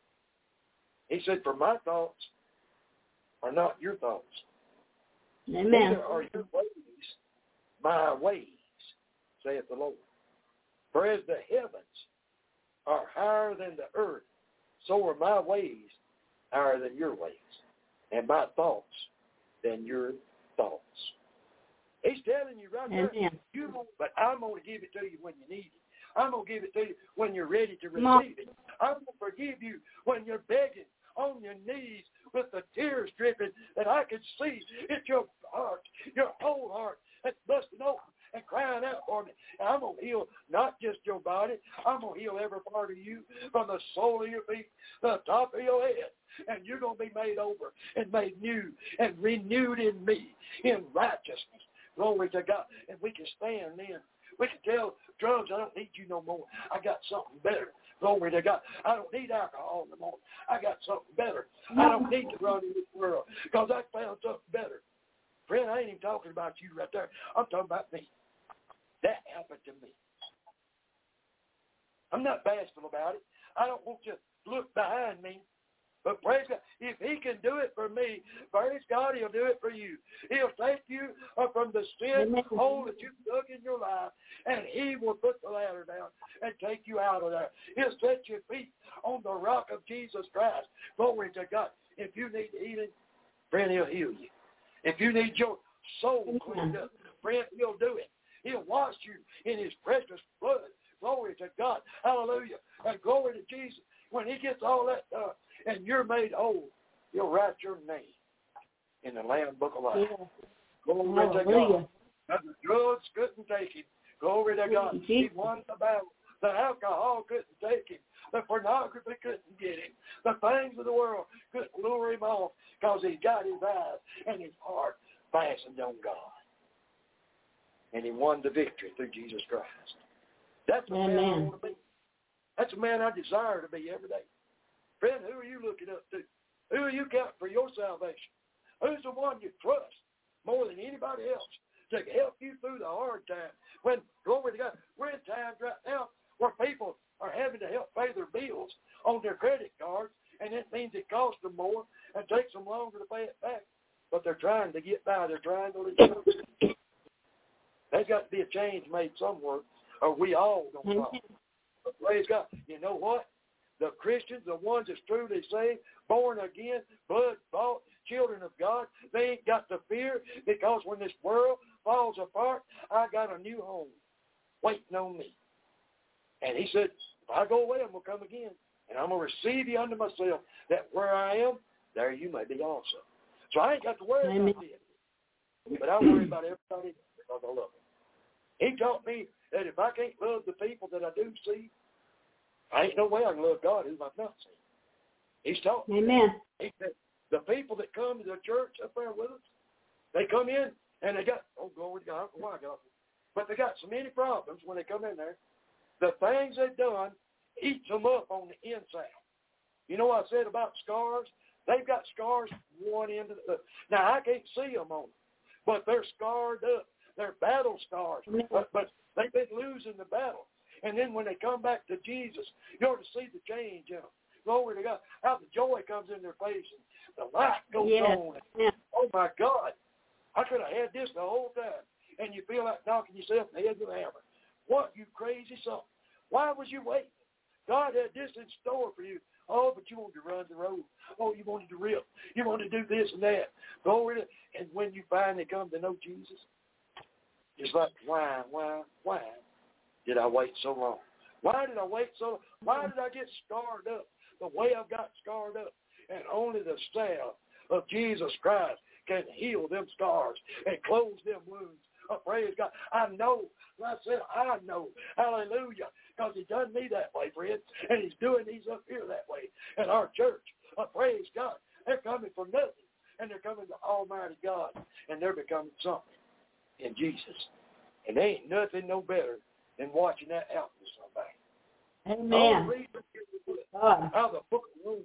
He said, for my thoughts are not your thoughts. Amen. Neither are your ways my ways, saith the Lord. For as the heavens are higher than the earth, so are my ways higher than your ways, and my thoughts than your thoughts. He's telling you right there, but I'm going to give it to you when you need it. I'm going to give it to you when you're ready to receive it. I'm going to forgive you when you're begging on your knees with the tears dripping that I can see. It's your heart, your whole heart that's busting open and crying out for me. And I'm going to heal not just your body. I'm going to heal every part of you from the sole of your feet to the top of your head. And you're going to be made over and made new and renewed in me in righteousness. Glory to God. And we can stand then. We can tell drugs, I don't need you no more. I got something better. Glory to God. I don't need alcohol no more. I got something better. I don't need to run in this world because I found something better. Friend, I ain't even talking about you right there. I'm talking about me. That happened to me. I'm not bashful about it. I don't want you to look behind me. But praise God, if he can do it for me, praise God, he'll do it for you. He'll take you from the sin hole that you dug in your life, and he will put the ladder down and take you out of there. He'll set your feet on the rock of Jesus Christ. Glory to God. If you need healing, friend, he'll heal you. If you need your soul cleaned up, friend, he'll do it. He'll wash you in his precious blood. Glory to God. Hallelujah. And glory to Jesus. When he gets all that done and you're made whole, he'll write your name in the Lamb Book of Life. Yeah. Glory to God. And the drugs couldn't take him. Glory to God. He won the battle. The alcohol couldn't take him. The pornography couldn't get him. The things of the world couldn't lure him off because he's got his eyes and his heart fastened on God. And he won the victory through Jesus Christ. That's the man I want to be. That's the man I desire to be every day. Friend, who are you looking up to? Who are you counting for your salvation? Who's the one you trust more than anybody else to help you through the hard time? When, glory to God, we're in times right now where people are having to help pay their bills on their credit cards, and it means it costs them more and takes them longer to pay it back. But they're trying to get by. They're trying to live. There's got to be a change made somewhere, or we all going to fall. But praise God. You know what? The Christians, the ones that's truly saved, born again, blood-bought, children of God, they ain't got to fear because when this world falls apart, I got a new home waiting on me. And he said, if I go away, I'm going to come again. And I'm going to receive you unto myself, that where I am, there you may be also. So I ain't got to worry about it. But I worry about everybody because I love them. He taught me that if I can't love the people that I do see, I ain't no way I can love God whom I've not seen. He's taught me. Amen. He said, the people that come to the church up there with us, they come in and they got, oh, glory to God, I don't know why I got them. But they got so many problems when they come in there. The things they've done eats them up on the inside. You know what I said about scars? They've got scars one end of the other. Now, I can't see them on them, but they're scarred up. They're battle scars, but they've been losing the battle. And then when they come back to Jesus, you ought to see the change in them. Glory to God. How the joy comes in their face and the light goes on. And, oh, my God, I could have had this the whole time. And you feel like knocking yourself in the head with a hammer. What, you crazy son? Why was you waiting? God had this in store for you. Oh, but you wanted to run the road. Oh, you wanted to rip. You wanted to do this and that. Glory to, and when you finally come to know Jesus, it's like, why did I wait so long? Why did I wait so long? Why did I get scarred up the way I've got scarred up? And only the salve of Jesus Christ can heal them scars and close them wounds. Oh, praise God. I know. I said, I know. Hallelujah. Because he done me that way, friends. And he's doing these up here that way in our church. Oh, praise God. They're coming for nothing. And they're coming to Almighty God. And they're becoming something in Jesus. And there ain't nothing no better than watching that happen to somebody. Amen. Out of the book of Romans.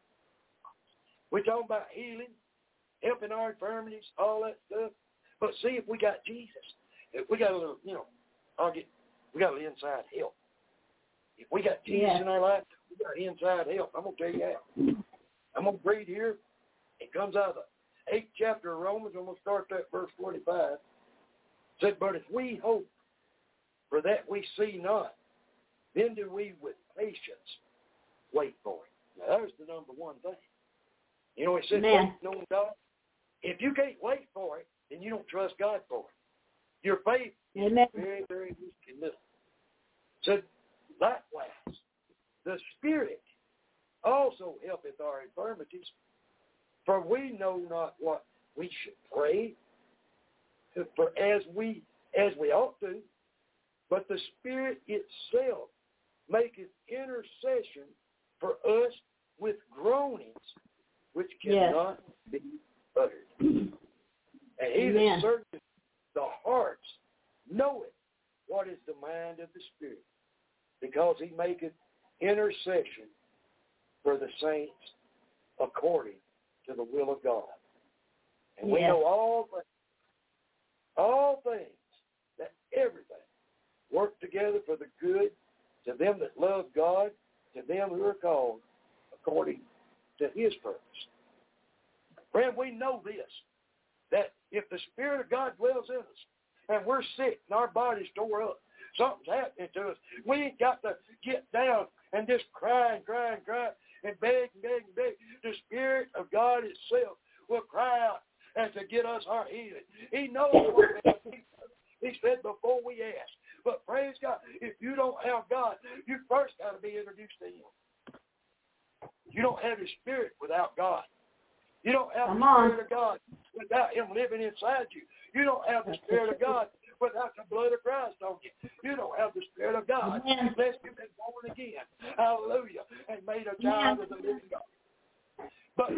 We're talking about healing, helping our infirmities, all that stuff. But see, if we got Jesus, if we got a little, we got a little inside help. If we got Jesus in our life, we got inside help. I'm going to tell you that. I'm going to read here. It comes out of the 8th chapter of Romans. I'm going to start that verse 45. It said, but if we hope for that we see not, then do we with patience wait for it. Now, there's the number one thing. You know, it says, waiting on God. If you can't wait for it, then you don't trust God for it. Your faith is very, very risky little. So, likewise, the Spirit also helpeth our infirmities, for we know not what we should pray for as we ought to, but the Spirit itself maketh intercession for us with groanings which cannot be uttered. And he that searcheth the hearts knoweth what is the mind of the Spirit, because he maketh intercession for the saints according to the will of God. And we know all things, that everything work together for the good to them that love God, to them who are called according to his purpose. Friend, we know this, that if the Spirit of God dwells in us and we're sick and our body's tore up, something's happening to us, we ain't got to get down and just cry and cry and cry and beg and beg and beg. The Spirit of God itself will cry out and to get us our healing. He knows what he said before we ask. But praise God, if you don't have God, you first got to be introduced to him. You don't have his Spirit without God. You don't have the Spirit of God without him living inside you. You don't have the Spirit of God without the blood of Christ on you. You don't have the Spirit of God unless you've been born again. Hallelujah. And made a child of the living God. But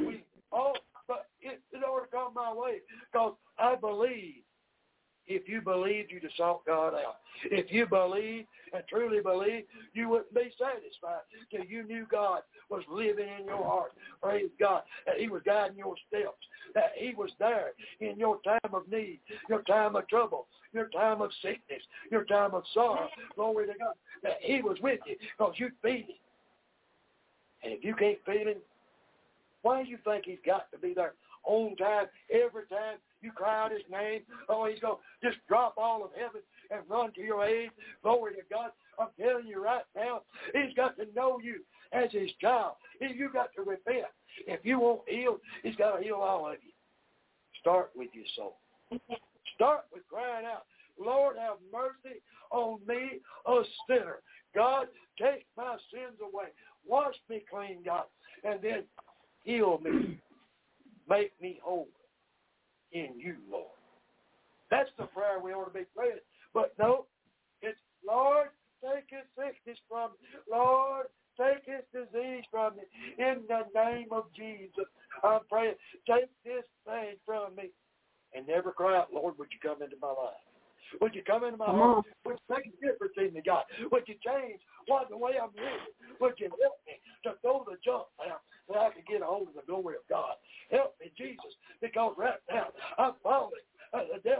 in order to come my way, because I believe, if you believed, you'd have sought God out. If you believe and truly believe, you wouldn't be satisfied till you knew God was living in your heart. Praise God. That he was guiding your steps. That he was there in your time of need, your time of trouble, your time of sickness, your time of sorrow. Glory to God. That he was with you because you'd feel him. And if you can't feel him, why do you think he's got to be there on time, every time you cry out his name? Oh, he's going to just drop all of heaven and run to your aid. Glory to God. I'm telling you right now, he's got to know you as his child. You got to repent. If you want healed, he's got to heal all of you. Start with your soul. Start with crying out, Lord, have mercy on me, a sinner. God, take my sins away. Wash me clean, God, and then heal me. Make me whole in you, Lord. That's the prayer we ought to be praying. But no, it's, Lord, take his sickness from me. Lord, take his disease from me. In the name of Jesus, I'm praying, take this thing from me. And never cry out, Lord, would you come into my life? Would you come into my heart? Would you make a difference in me, God? Would you change the way I'm living? Would you help me to throw the junk down so I can get a hold of the glory of God? Help me, Jesus, because right now I'm falling. The devil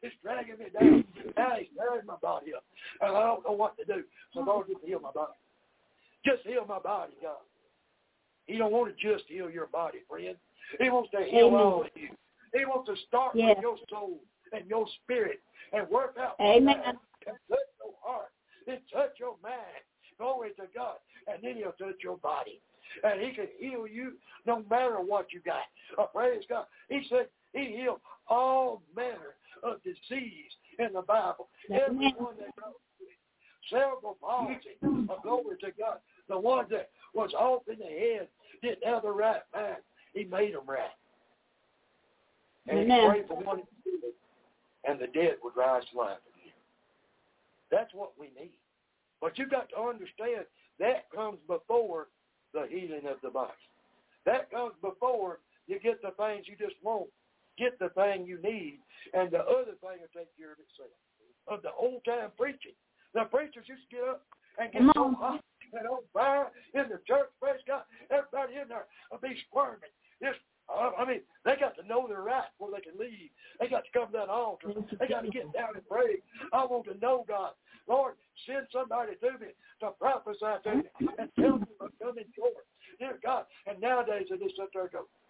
It's dragging me down. Now he's tearing my body up. And I don't know what to do. So Lord, just heal my body. Just heal my body, God. He don't want to just heal your body, friend. He wants to heal all of you. He wants to start with your soul and your spirit and work out and touch your heart and touch your mind. Glory to God. And then he'll touch your body. And he can heal you no matter what you got. Praise God. He said he healed all manner of disease in the Bible. Everyone that goes through it. Cerebral palsy. Glory to God. The one that was off in the head didn't have the right mind. He made them right. And he prayed for one and the dead would rise to life again. That's what we need. But you've got to understand that comes before the healing of the body. That comes before you get the things you just want. Get the thing you need, and the other thing will take care of itself. Of the old-time preaching. The preachers used to get up and get so hot and on fire in the church, praise God. Everybody in there will be squirming. They got to know their right before they can leave. They got to come to that altar. They got to get down and pray. I want to know, God. Lord, send somebody to me to prophesy to me and tell me I'm coming short. Dear God. And nowadays they just sit there and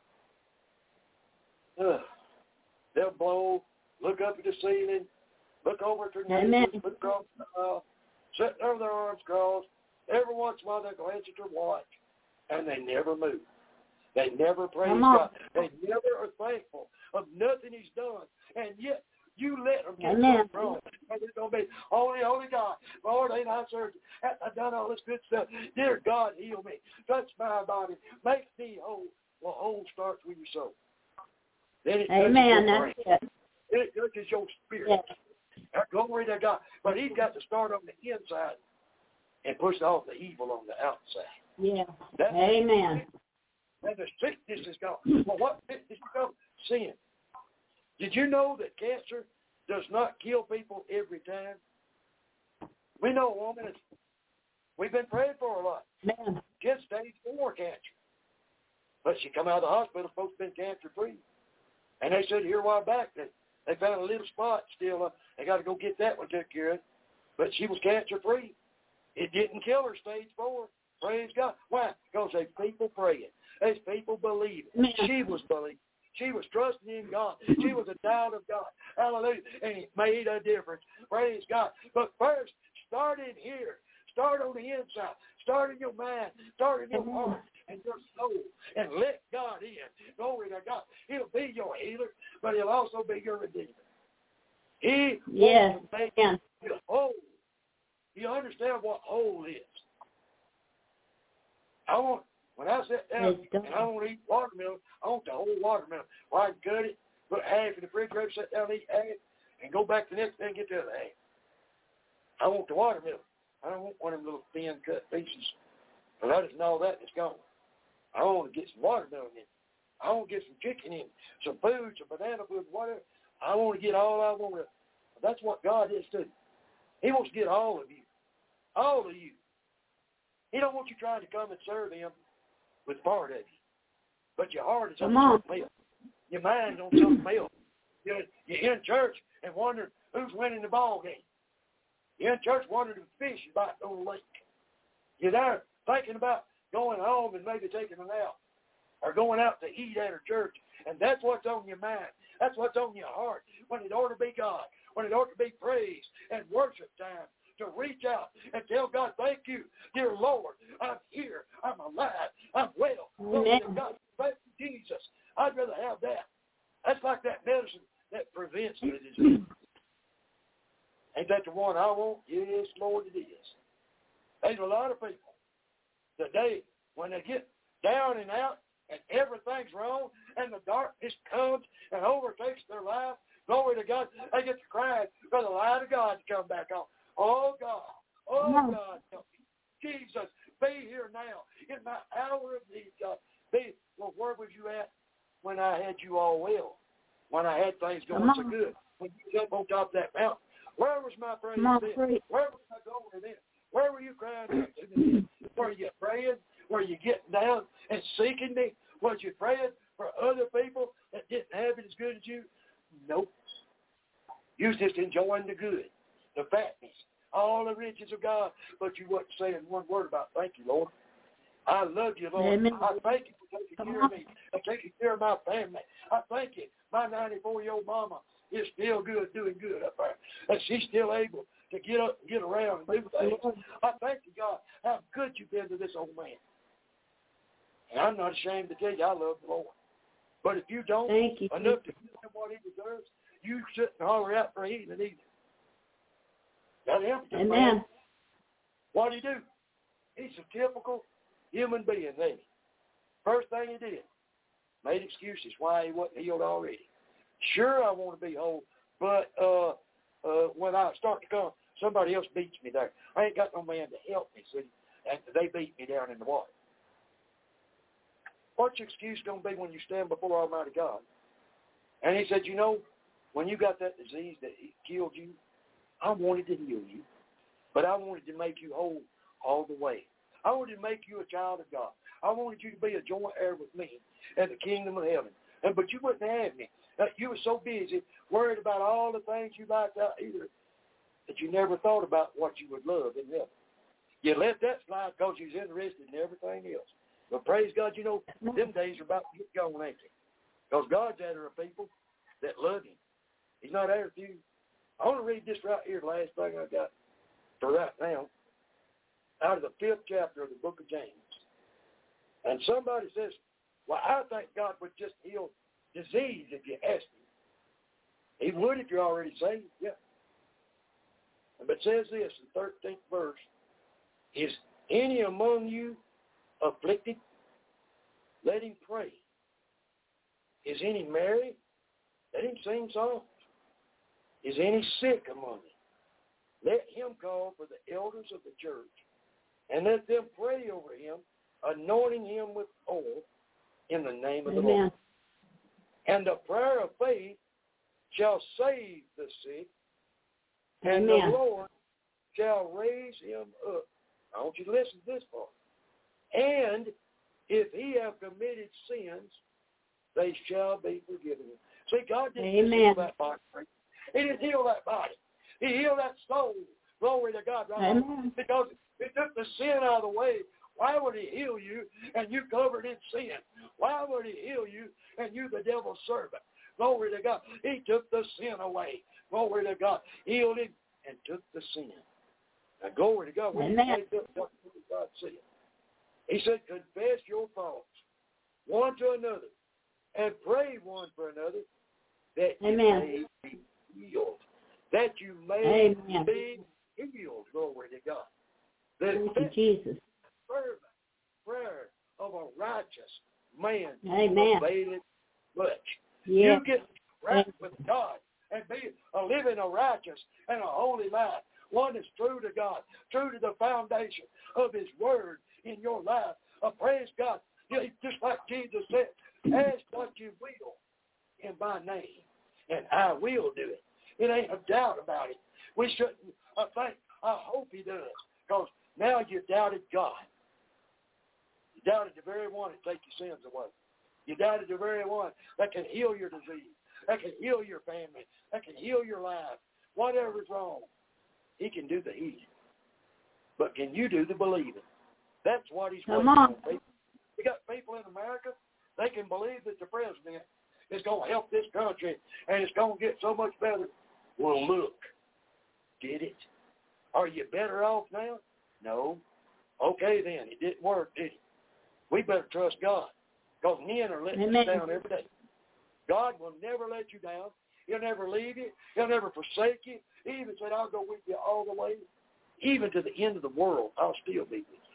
go, they'll blow, look up at the ceiling, look over at their neighbors, look across the aisle, sit there with their arms crossed. Every once in a while they glance at their watch, and they never move. They never praise God. They never are thankful of nothing he's done. And yet, you let them get so wrong. And it's going to be, holy God. Lord, ain't I served? I've done all this good stuff. Dear God, heal me. Touch my body. Make me whole. Well, whole starts with your soul. Then it touches your brain. Then it touches your spirit. Glory to God. But he's got to start on the inside and push off the evil on the outside. Yeah. That's Amen. And the sickness is gone. Well, what sickness is gone? Sin. Did you know that cancer does not kill people every time? We know a woman we've been praying for a lot. She had stage 4 cancer. But she come out of the hospital supposed to have been cancer-free. And they said here a while back that they found a little spot still. They got to go get that one took care of. But she was cancer-free. It didn't kill her, stage 4. Praise God. Why? Because there's people praying. There's people believing. She was believing. She was trusting in God. She was a child of God. Hallelujah. And it made a difference. Praise God. But first, start in here. Start on the inside. Start in your mind. Start in your heart and your soul. And let God in. Glory to God. He'll be your healer, but he'll also be your redeemer. He wants to make you whole. You understand what whole is? When I sit down and I want to eat watermelon, I want the whole watermelon. Well, I can cut it, put half in the refrigerator, sit down and eat half, and go back the next day and get the other half. I want the watermelon. I don't want one of them little thin cut pieces. But I just know that it's gone. I want to get some watermelon in. I want to get some chicken in, some food, some banana food, whatever. I want to get all I want to. That's what God is too. He wants to get all of you. All of you. He don't want you trying to come and serve him with part of you. But your heart is on something else. Your mind is on something else. You're in church and wondering who's winning the ball game. You're in church wondering if fish is biting on the lake. You're there thinking about going home and maybe taking a nap or going out to eat at a church. And that's what's on your mind. That's what's on your heart. When it ought to be God. When it ought to be praise and worship time. To reach out and tell God, thank you, dear Lord, I'm here, I'm alive, I'm well. God, thank you, Jesus. I'd rather have that. That's like that medicine that prevents the disease. Ain't that the one I want? Yes, Lord, it is. There's a lot of people today, when they get down and out and everything's wrong and the darkness comes and overtakes their life, glory to God, they get to cry for the light of God to come back on. Oh, God. Oh, God. Jesus, be here now. In my hour of need, God. Well, where was you at when I had you all well? When I had things going so good? When you was up on top of that mountain? Where was my praise then? Where was my glory then? Where were you crying out to me then? Were you praying? Were you getting down and seeking me? Was you praying for other people that didn't have it as good as you? Nope. You was just enjoying the good, the fatness, all the riches of God, but you wasn't saying one word about thank you, Lord. I love you, Lord. Amen. I thank you for taking care of me. I taking care of my family. I thank you. My 94-year-old mama is still good, doing good up there. And she's still able to get up and get around and do things. I thank you, God, how good you've been to this old man. And I'm not ashamed to tell you I love the Lord. But if you don't Thank you. enough to give him what he deserves, you shouldn't holler out for healing either. Got him. Amen. What did he do? He's a typical human being, ain't he? First thing he did, made excuses why he wasn't healed already. Sure, I want to be whole, but when I start to come, somebody else beats me there. I ain't got no man to help me, see, and they beat me down in the water. What's your excuse going to be when you stand before Almighty God? And he said, you know, when you got that disease that killed you, I wanted to heal you, but I wanted to make you whole all the way. I wanted to make you a child of God. I wanted you to be a joint heir with me in the kingdom of heaven. But you wouldn't have me. You were so busy worried about all the things you liked out here that you never thought about what you would love in heaven. You let that slide because you was interested in everything else. But praise God, you know, them days are about to get going, ain't they? Because God's after a people that love him. He's not after you. I want to read this right here, the last thing I got for right now, out of the 5th chapter of the book of James. And somebody says, well, I think God would just heal disease if you asked him. He would if you're already saved, yeah. But it says this in the 13th verse, is any among you afflicted? Let him pray. Is any merry? Let him sing songs. Is any sick among you? Let him call for the elders of the church, and let them pray over him, anointing him with oil in the name of the Lord. And the prayer of faith shall save the sick, and the Lord shall raise him up. I want you to listen to this part. And if he have committed sins, they shall be forgiven him. See, God didn't just heal that body. He didn't heal that body. He healed that soul. Glory to God. Right? Because he took the sin out of the way. Why would he heal you and you covered in sin? Why would he heal you and you the devil's servant? Glory to God. He took the sin away. Glory to God. Healed him and took the sin. Now, glory to God. When God said, he said, confess your faults one to another and pray one for another that you may be healed. That you may be healed. Glory to God. Thank you, Jesus. Fervent prayer of a righteous man availeth much. You get right with God and be living a righteous and a holy life. One that's true to God, true to the foundation of his word in your life. Praise God. Just like Jesus said, ask what you will in my name, and I will do it. It ain't a doubt about it. We shouldn't think, I hope he does, because now you doubted God. You doubted the very one that takes your sins away. You doubted the very one that can heal your disease, that can heal your family, that can heal your life. Whatever's wrong, he can do the healing. But can you do the believing? That's what he's waiting on. We got people in America, they can believe that the president is going to help this country and it's going to get so much better. Well, look, did it? Are you better off now? No. Okay, then. It didn't work, did it? We better trust God, because men are letting us down every day. God will never let you down. He'll never leave you. He'll never forsake you. He even said, I'll go with you all the way, even to the end of the world. I'll still be with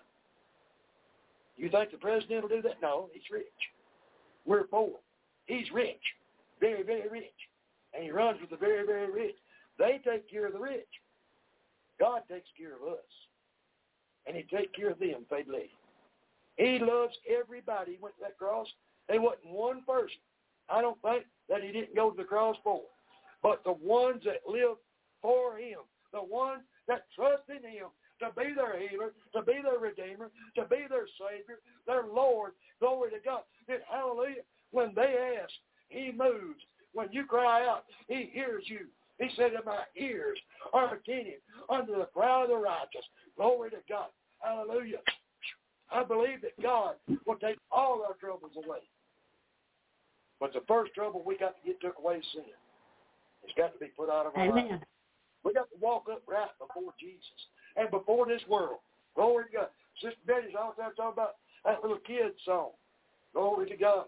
you. You think the president will do that? No, he's rich. We're poor. He's rich, very, very rich. And he runs with the very, very rich. They take care of the rich. God takes care of us. And he takes care of them, faith lady. He loves everybody. He went to that cross. There wasn't one person, I don't think, that he didn't go to the cross for. But the ones that live for him, the ones that trust in him to be their healer, to be their redeemer, to be their Savior, their Lord, glory to God. And hallelujah, when they ask, he moves. When you cry out, he hears you. He said, "And my ears are attentive unto the cry of the righteous." Glory to God. Hallelujah. I believe that God will take all our troubles away. But the first trouble we got to get took away is sin. It's got to be put out of our life. We got to walk upright before Jesus and before this world. Glory to God. Sister Betty's all the time talking about that little kid's song. Glory to God.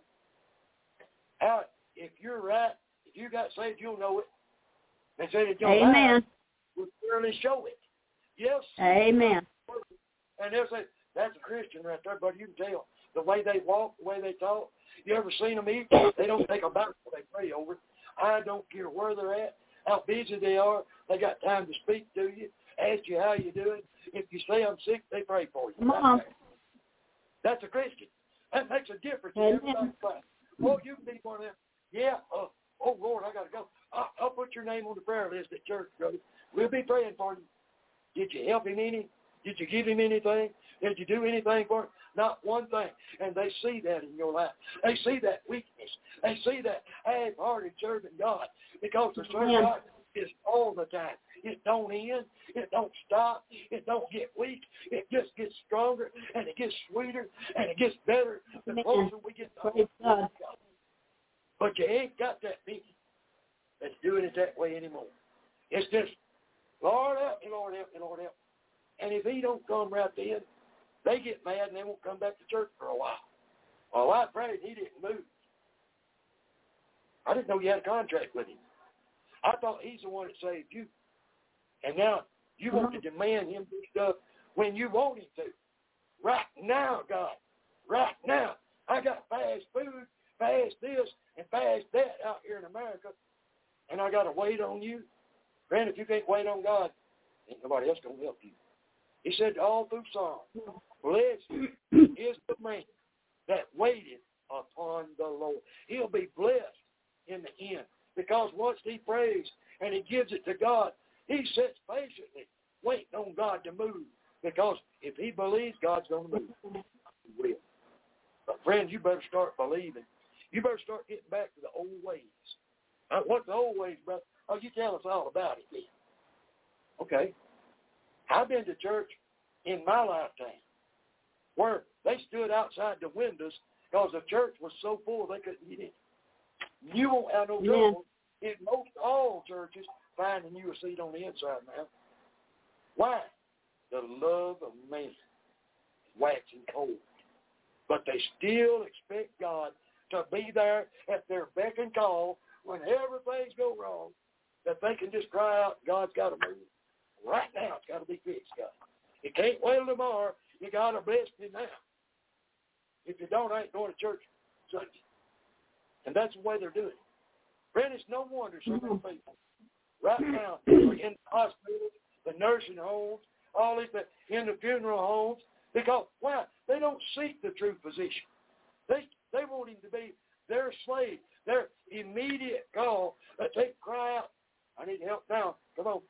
How, if you're right, if you got saved, you'll know it. They said it don't lie, will clearly show it. Yes. Amen. And they'll say, that's a Christian right there, but you can tell. The way they walk, the way they talk. You ever seen them eat? They don't take a Bible, they pray over it. I don't care where they're at, how busy they are. They got time to speak to you, ask you how you doing. If you say I'm sick, they pray for you. Come on. That's a Christian. That makes a difference in everybody's life. Oh, you can be one of them. Yeah, oh, Lord, I got to go. I'll put your name on the prayer list at church, brother. We'll be praying for you. Did you help him any? Did you give him anything? Did you do anything for him? Not one thing. And they see that in your life. They see that weakness. They see that half-hearted serving God. Because the serving God is all the time. It don't end. It don't stop. It don't get weak. It just gets stronger, and it gets sweeter, and it gets better the closer we get to God. But you ain't got that people that's doing it that way anymore. It's just, Lord help me, Lord help me, Lord help me. And if he don't come right then, they get mad and they won't come back to church for a while. Well, I prayed he didn't move. I didn't know you had a contract with him. I thought he's the one that saved you. And now you want to demand him do stuff when you want him to. Right now, God. Right now. I got fast food, fast this, and fast that out here in America. And I got to wait on you. Friend, if you can't wait on God, ain't nobody else going to help you. He said all through Psalm, blessed is the man that waiteth upon the Lord. He'll be blessed in the end. Because once he prays and he gives it to God, he sits patiently waiting on God to move. Because if he believes, God's going to move. He will. But friend, you better start believing. You better start getting back to the old ways. What's the old ways, brother? Oh, you tell us all about it then. Okay. I've been to church in my lifetime where they stood outside the windows because the church was so full they couldn't get in. You won't have no trouble in most all churches finding you a seat on the inside now. Why? The love of man is waxing cold. But they still expect God to be there at their beck and call whenever things go wrong, that they can just cry out, God's got to move. Right now, it's got to be fixed, God. You can't wait till tomorrow. You got to bless me now. If you don't, I ain't going to church Sunday. And that's the way they're doing it. Friend, it's no wonder so many people right now are in the hospitals, the nursing homes, all these things, in the funeral homes, because, why? They don't seek the true physician. They want him to be their slave, their immediate call that they cry out, I need help now. Come on.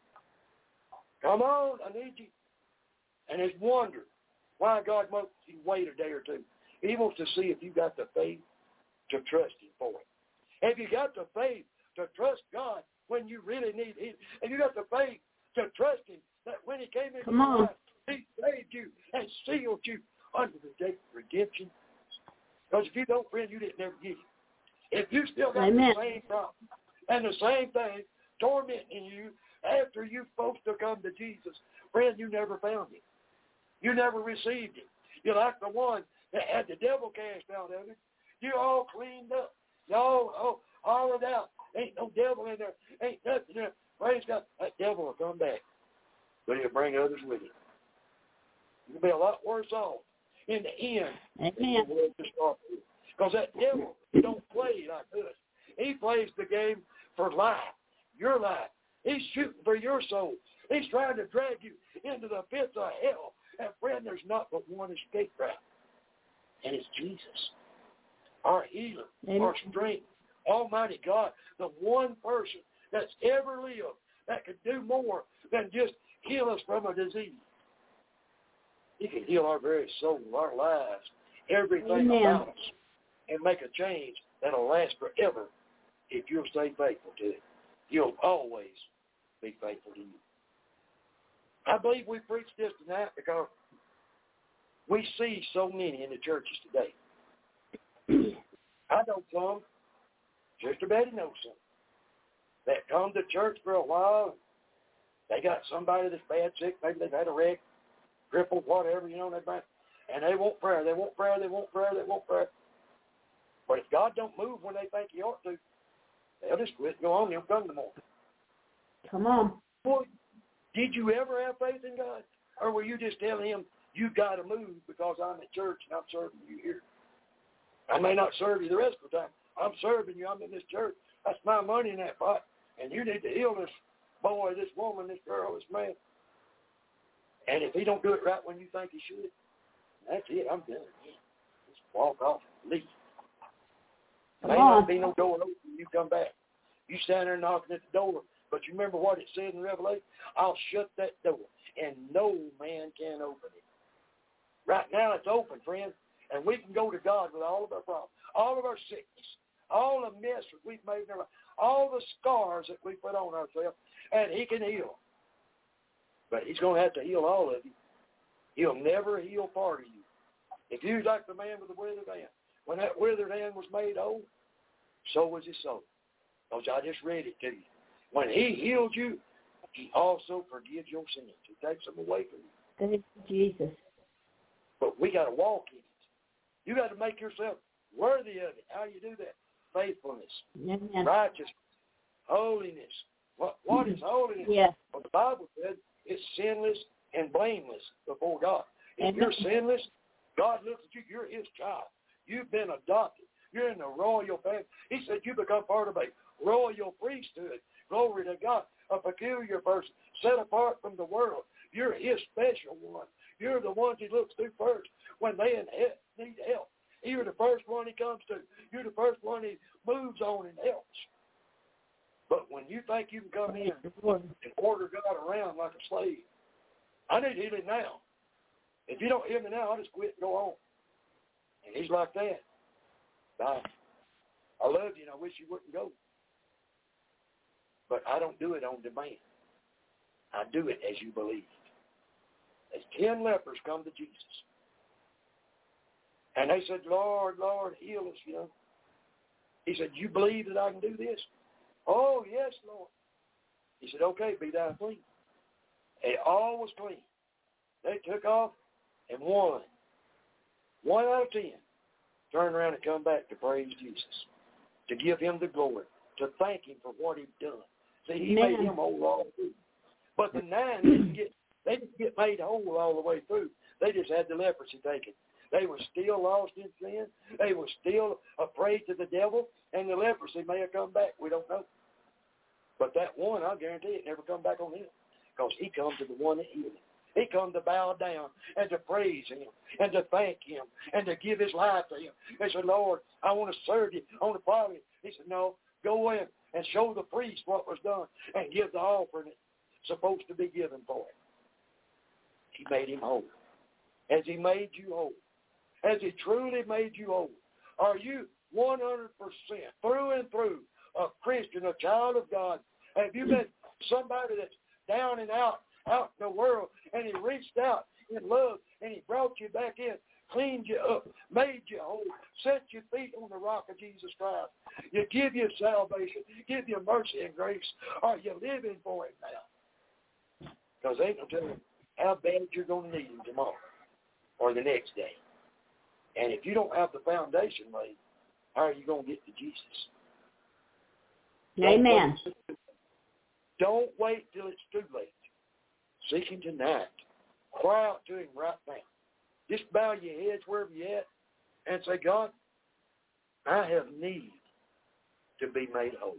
Come on, I need you. And it's wonder why God wants you to wait a day or two. He wants to see if you got the faith to trust him for it. Have you got the faith to trust God when you really need him? Have you got the faith to trust him that when he came into your life, he saved you and sealed you under the day of redemption? Because if you don't, friend, you didn't ever get it. If you still got the same problem and the same thing tormenting you after you're supposed to come to Jesus, friend, you never found him. You never received him. You're like the one that had the devil cast out of him. You're all cleaned up. You're all hollowed out. Ain't no devil in there. Ain't nothing there. Praise God. That devil will come back. But he'll bring others with him. You'll be a lot worse off in the end. Amen. Because that devil don't play like us. He plays the game for life, your life. He's shooting for your soul. He's trying to drag you into the pits of hell. And friend, there's not but one escape route. And it's Jesus. Our healer, our strength, Almighty God, the one person that's ever lived that could do more than just heal us from a disease. He can heal our very soul, our lives, everything about us, and make a change that'll last forever if you'll stay faithful to it. He'll always be faithful to you. I believe we preached this tonight because we see so many in the churches today. I know some, Sister Betty knows some, that come to church for a while. They got somebody that's bad sick. Maybe they've had a wreck, crippled, whatever, and they want prayer. They want prayer. They want prayer. They want prayer. But if God don't move when they think He ought to, they'll just quit and go on. They'll come tomorrow. Come on. Boy, did you ever have faith in God? Or were you just telling Him, you got to move because I'm at church and I'm serving you here? I may not serve you the rest of the time. I'm serving you. I'm in this church. That's my money in that pot. And you need to heal this boy, this woman, this girl, this man. And if He don't do it right when you think He should, that's it. I'm done. Just walk off and leave. May not be no door open when you come back. You stand there knocking at the door. But you remember what it said in Revelation? I'll shut that door, and no man can open it. Right now it's open, friend, and we can go to God with all of our problems, all of our sickness, all the mess that we've made in our life, all the scars that we put on ourselves, and He can heal. But He's going to have to heal all of you. He'll never heal part of you. If you're like the man with the withered hand, when that withered hand was made whole, so was his soul. Because I just read it to you. When He healed you, He also forgives your sins. He takes them away from you. Thank you, Jesus. But we got to walk in it. You got to make yourself worthy of it. How do you do that? Faithfulness, Amen. righteousness, holiness. What is holiness? Yes. Well, the Bible said it's sinless and blameless before God. If you're sinless, God looks at you. You're His child. You've been adopted. You're in the royal family. He said you become part of a royal priesthood. Glory to God. A peculiar person, set apart from the world. You're His special one. You're the ones He looks to first when they need help. You're the first one He comes to. You're the first one He moves on and helps. But when you think you can come in and order God around like a slave, I need healing now. If you don't hear me now, I'll just quit and go on. And He's like that. Bye. I love you and I wish you wouldn't go. But I don't do it on demand. I do it as you believe. As 10 lepers come to Jesus. And they said, Lord, Lord, heal us, He said, you believe that I can do this? Oh, yes, Lord. He said, okay, be thou clean. And all was clean. They took off, and one out of 10, turned around and come back to praise Jesus, to give Him the glory, to thank Him for what He'd done. See, He made him whole all through. But the 9 didn't get made whole all the way through. They just had the leprosy taken. They were still lost in sin. They were still afraid to the devil, and the leprosy may have come back. We don't know. But that one, I guarantee it never come back on him, because he come to the one that healed him. He come to bow down and to praise Him and to thank Him and to give his life to Him. They said, Lord, I want to serve you. I want to follow you. He said, no, go in and show the priest what was done and give the offering that's supposed to be given for it. He made him whole. Has He made you whole? Has He truly made you whole? Are you 100% through and through a Christian, a child of God? Have you been somebody that's down and out in the world, and He reached out in love, and He brought you back in, cleaned you up, made you whole, set your feet on the rock of Jesus Christ? You give you salvation, give you mercy and grace. Are you living for Him now? Because ain't no telling how bad you're going to need Him tomorrow or the next day. And if you don't have the foundation laid, how are you going to get to Jesus? Amen. Don't wait till it's too late. Seek Him tonight. Cry out to Him right now. Just bow your heads wherever you're at and say, God, I have need to be made whole.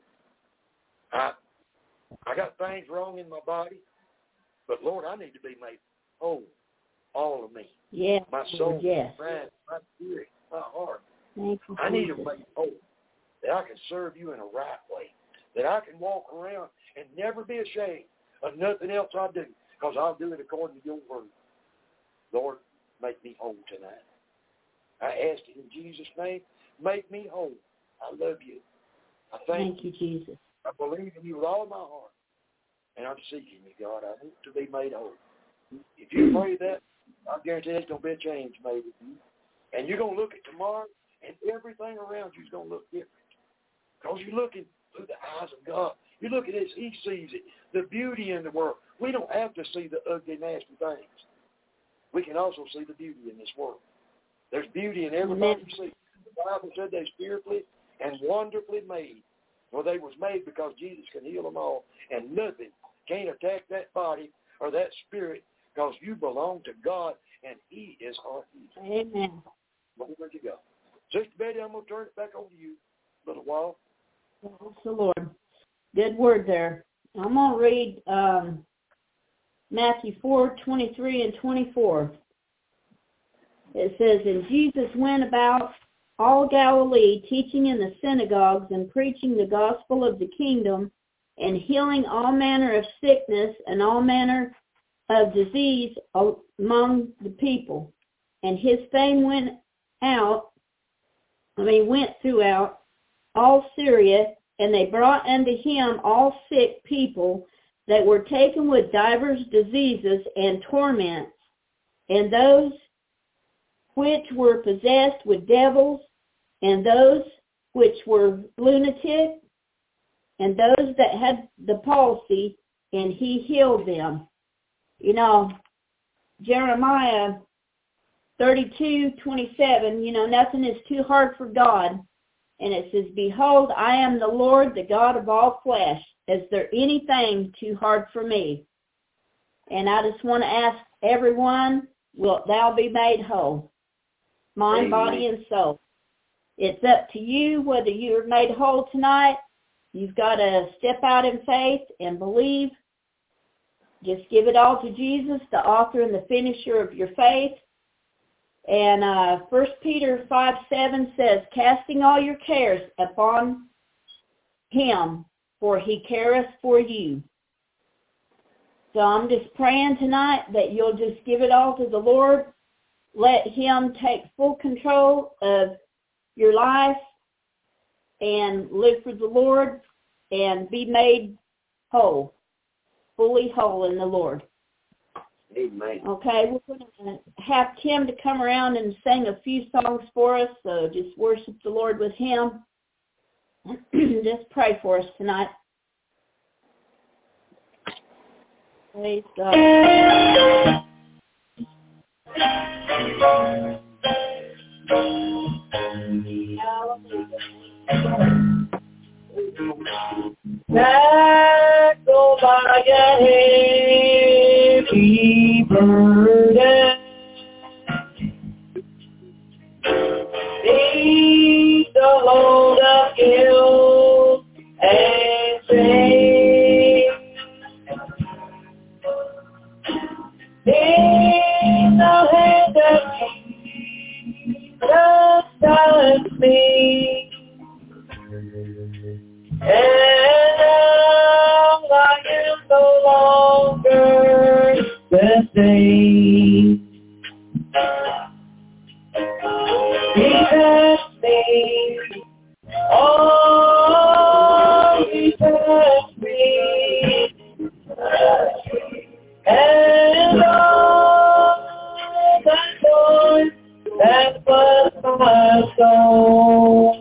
I got things wrong in my body, but Lord, I need to be made whole. All of me. Yes. My soul, yes. my mind, my spirit, my heart. Thank you, I need to Jesus. be made whole. That I can serve you in a right way. That I can walk around and never be ashamed of nothing else I do, because I'll do it according to your word. Lord, make me whole tonight. I ask it in Jesus' name. Make me whole. I love you. I thank you, Jesus. I believe in you with all my heart. And I'm seeking you, God. I want to be made whole. If you pray that, I guarantee there's going to be a change made. And you're going to look at tomorrow, and everything around you is going to look different. Because you're looking through the eyes of God. You look at this, He sees it. The beauty in the world. We don't have to see the ugly, nasty things. We can also see the beauty in this world. There's beauty in everybody you see. The Bible said they're fearfully and wonderfully made. Well, they was made because Jesus can heal them all. And nothing can attack that body or that spirit because you belong to God and He is our healer. Amen. Where you go? Sister Betty, I'm going to turn it back over to you a little while. Praise the Lord. Good word there. I'm going to read Matthew 4:23 and 24. It says, And Jesus went about all Galilee, teaching in the synagogues and preaching the gospel of the kingdom and healing all manner of sickness and all manner of disease among the people. And his fame went throughout all Syria, and they brought unto him all sick people that were taken with divers diseases and torments, and those which were possessed with devils, and those which were lunatic, and those that had the palsy, and he healed them. You know, Jeremiah 32:27, nothing is too hard for God. And it says, Behold, I am the Lord, the God of all flesh. Is there anything too hard for me? And I just want to ask everyone, wilt thou be made whole? Mind, body, and soul. It's up to you whether you're made whole tonight. You've got to step out in faith and believe. Just give it all to Jesus, the author and the finisher of your faith. And 1 Peter 5:7 says, Casting all your cares upon him, for he careth for you. So I'm just praying tonight that you'll just give it all to the Lord. Let him take full control of your life and live for the Lord and be made whole, fully whole in the Lord. Amen. Okay, we're going to have Kim to come around and sing a few songs for us, so just worship the Lord with him. Just pray for us tonight. Praise God. Back by a heavy burden, beneath the load of guilt and shame, in the hand of Jesus touch me. And now I am no longer the same. He touched me. Oh, he touched me. And all that joy that was my soul.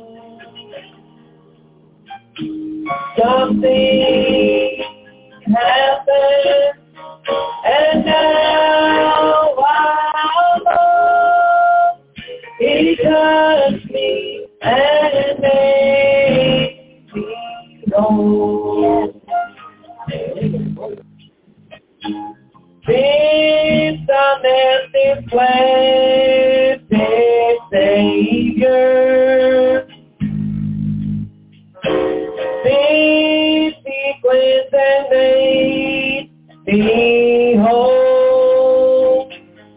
Something happened, and now I know he touched me and made me whole. Since I met this blessed Savior, this sequence and made me whole.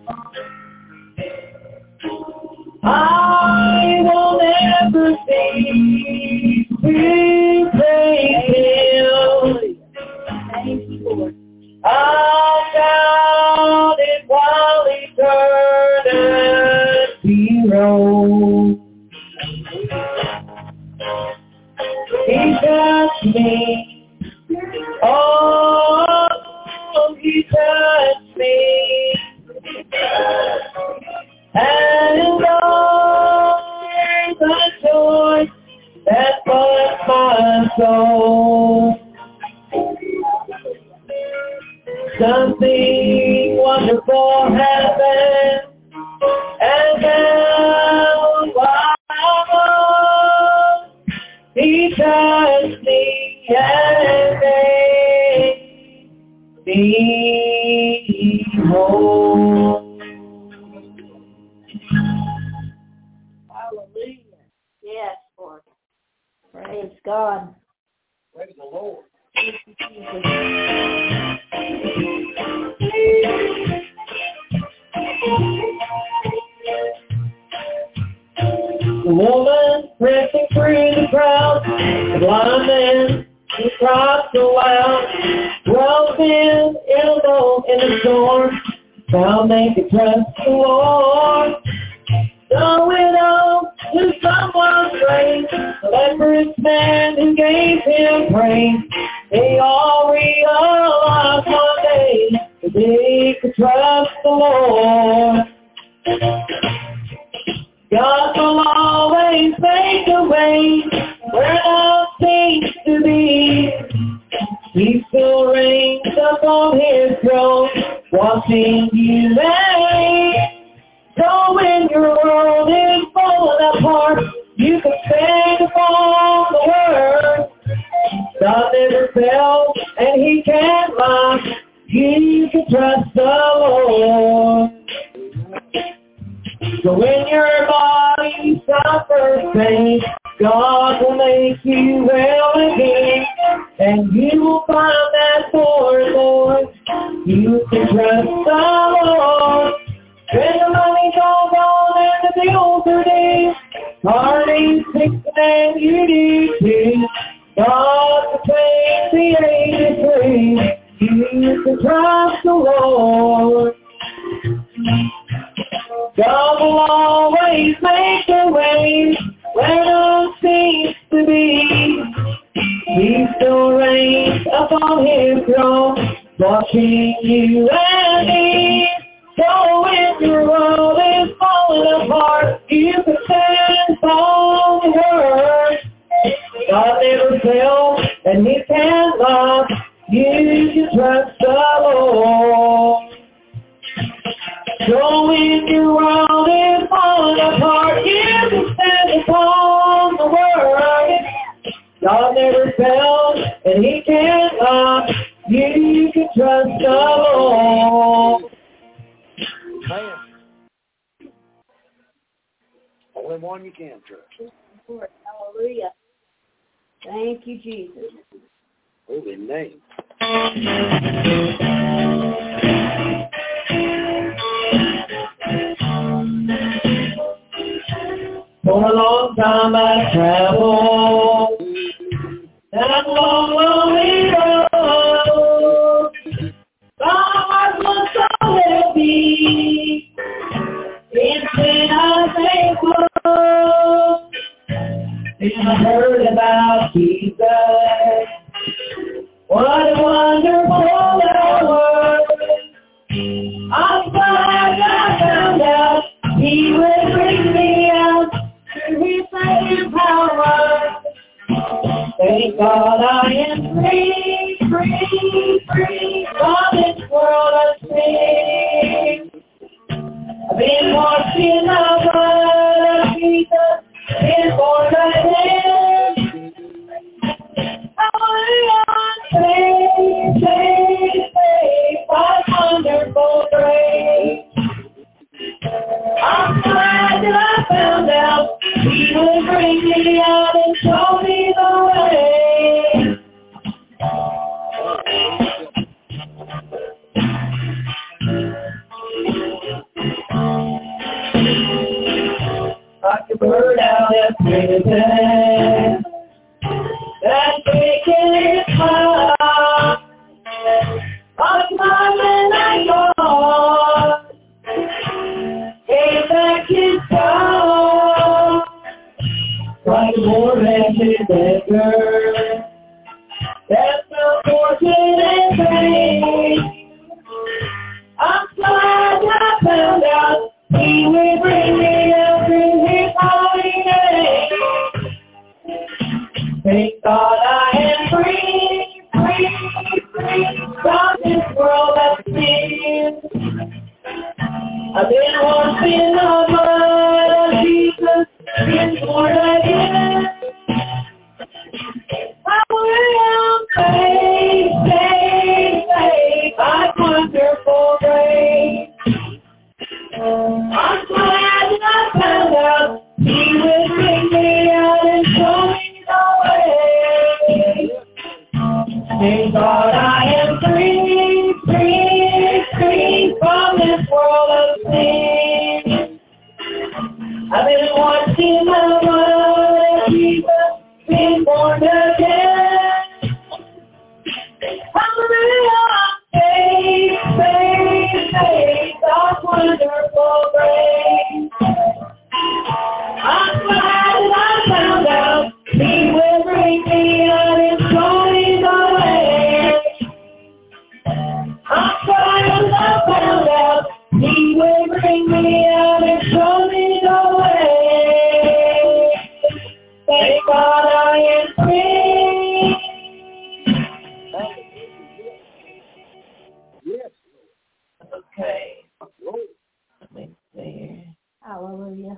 I will never cease to praise him. Thank you, Lord. I'll shout it while eternity rolls. He touched me. That's what my soul. Something wonderful happened, and now He touched me and made me whole. Hallelujah. Yes, Lord. Praise God. Praise the Lord. Thank you, Jesus. The woman pressing through the crowd, the blind man who cried so loud, dwelt in a boat in the storm, found they could trust the Lord. The widow who someone prayed, the leprous man who gave him praise, they all realized one day that they could trust the Lord. God will always make a way where none seems to be. He still reigns upon His throne, watching you and so when your world is falling apart, you can stand upon the Word. God never fails, and He can't lie. You can trust the Lord. So when your body suffers pain, God will make you well again, and you will find that Lord, you can trust the Lord. When the money's all gone and the bills are due, party's fixing and you need to, God will change the age you can trust the Lord. God will always make a way where none seems to be. He still reigns upon His throne, watching you and me. So when your world is falling apart, you can stand on the Word. God never fails, and He can't lie. You can trust the Lord. So when your world is falling apart, you can stand upon the Word. God never fails, and He can't lie. You can trust the Lord. Man. Only one you can trust. Hallelujah. Thank you, Jesus. Holy name. For a long time I traveled that long, lonely road. My heart was so heavy, it's when I thankful. Then I heard about Jesus. What a wonderful world. I'm glad I found out He would bring me out through His saving power. Thank God I am free, free, free from this world of sin. I've been washed in the blood of Jesus, been born again. Hallelujah, saved, saved, saved by wonderful grace. I'm glad that I found out He would bring me out and show me the way. Like a bird out of prison, that's taking its heart. I'm smiling like God. Came back His God. Like a more wretched beggar, that's no fortune and fame. I'm glad I found out He would bring me out through His holy name. Thank God I am free, free, free from this world of sin. I've been washed in the blood of Jesus, been born again. I am saved, saved, saved by wonderful grace. I'm glad that I found out He would bring me out and show me the way. Thank God I am free, free, free from this world of sin. I've been washed in the blood of Jesus, been born again. Hallelujah, saved, saved, saved, God's wonderful grace. I'm glad that I found out He will bring me out and show me the way. I'm glad that I found out He will bring me out and show me the way. Thank God I am free. Yes. Okay. Let me see. Hallelujah.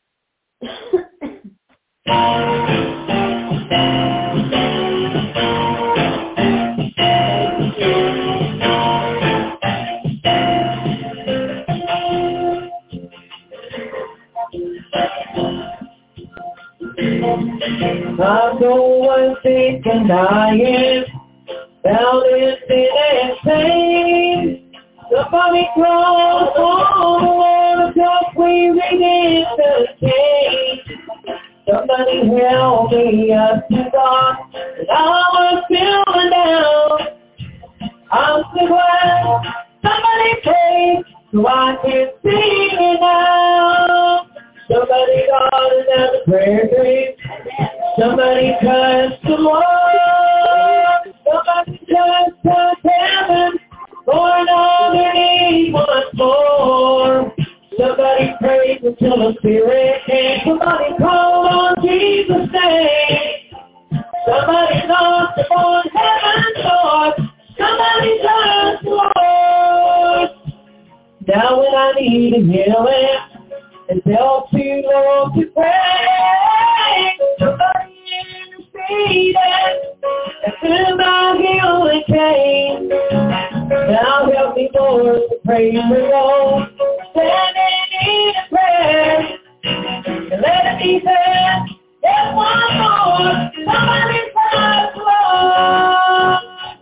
I'm going sick and dying, bound in sin and shame. Somebody call on the Lord until we begin to change. Somebody help me up to God, and I was feeling down. I'm so glad somebody prayed so I can sing it now. Somebody got another prayer dream. Somebody touched the Lord. Somebody touched heaven. For another need once more. Somebody prayed until the Spirit came. Somebody called on Jesus' name. Somebody knocked upon heaven's door. Somebody touched the Lord. Now when I need a healing, and tell to Lord to pray. Somebody interceded, and through my healing came. Now help me, Lord, to praise the Lord. Standing in a prayer, and let it be said, there's one more. Somebody touch Lord.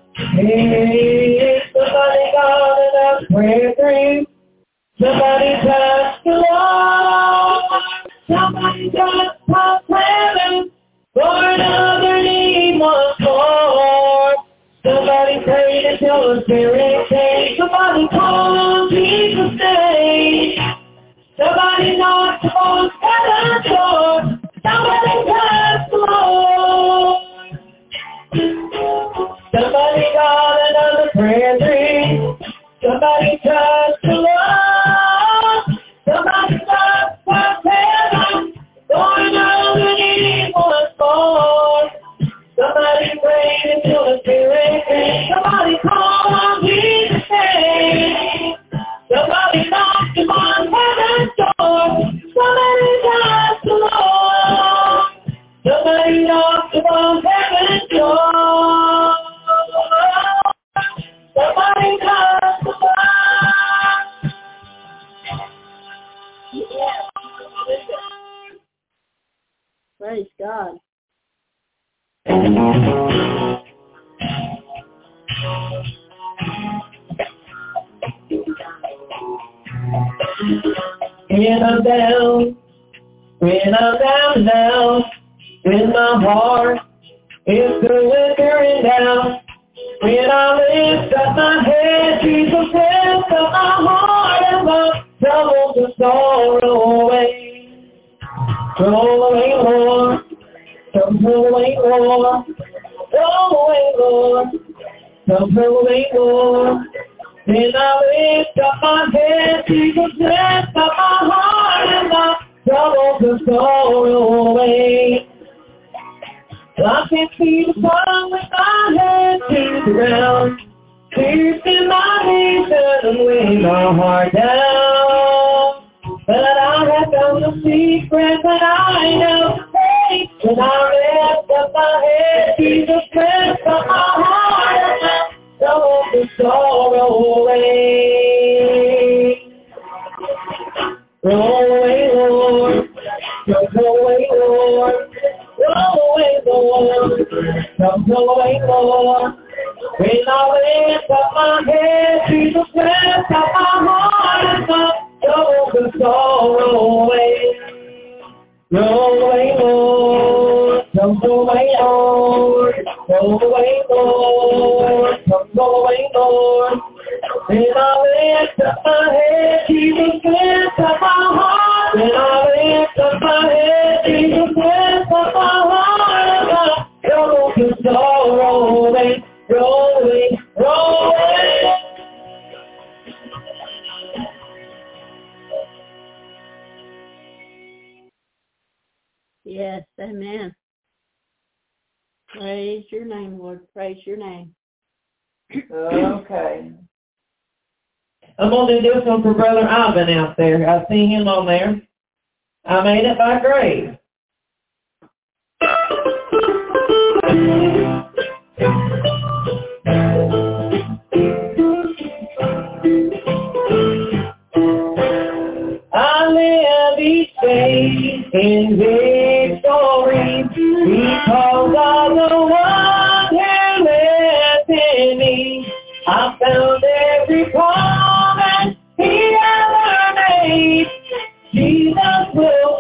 Hey, somebody got enough prayer dream. Somebody touch the Lord. Somebody touch heaven. For another need once more. Somebody prayed until the Spirit came. Somebody called on Jesus' name. Somebody knocked upon heaven's door. Somebody touched the Lord. Somebody got another prayer dream. Somebody touched the Lord. Somebody touched heaven. For another need once more. Somebody prayed until the Spirit came. Somebody called on Jesus' name. Somebody knocked upon heaven's door. Somebody touched the Lord. Somebody knocked upon heaven's door. Somebody touched the Lord. Praise God. When I'm down now, when my heart is withering down, when I lift up my head, Jesus lifts up my heart and my troubles and sorrow away. Roll away, Lord. Come roll away, Lord. Roll away, Lord. Come roll away, Lord. Then I lift up my head, Jesus lifts up my heart and my troubles and sorrow away. I can see the sun with my head to the ground. Tears in my knees and weigh my heart down. But I have found a secret that I know to take. When I lift up my head, Jesus lifts up my heart. Throw the sorrow away. Roll away, Lord. Roll away, Lord. Roll away, Lord. Roll away, Lord. When I lift up my head, Jesus lifts up my heart. Throw the sorrow away. Roll away, Lord. Roll away, Lord. Roll away, Lord. Roll away, Lord. When I lift up my head, Jesus lifts up my heart. When I lift up my head, Jesus lifts up my heart. Roll the sorrow away. Roll away, roll away. Yes, amen. Praise your name, Lord. Praise your name. Okay. I'm going to do this one for Brother Ivan out there. I see him on there. I made it by grace. I live each day in victory because of the one who lives in me. I found every promise he ever made. Jesus will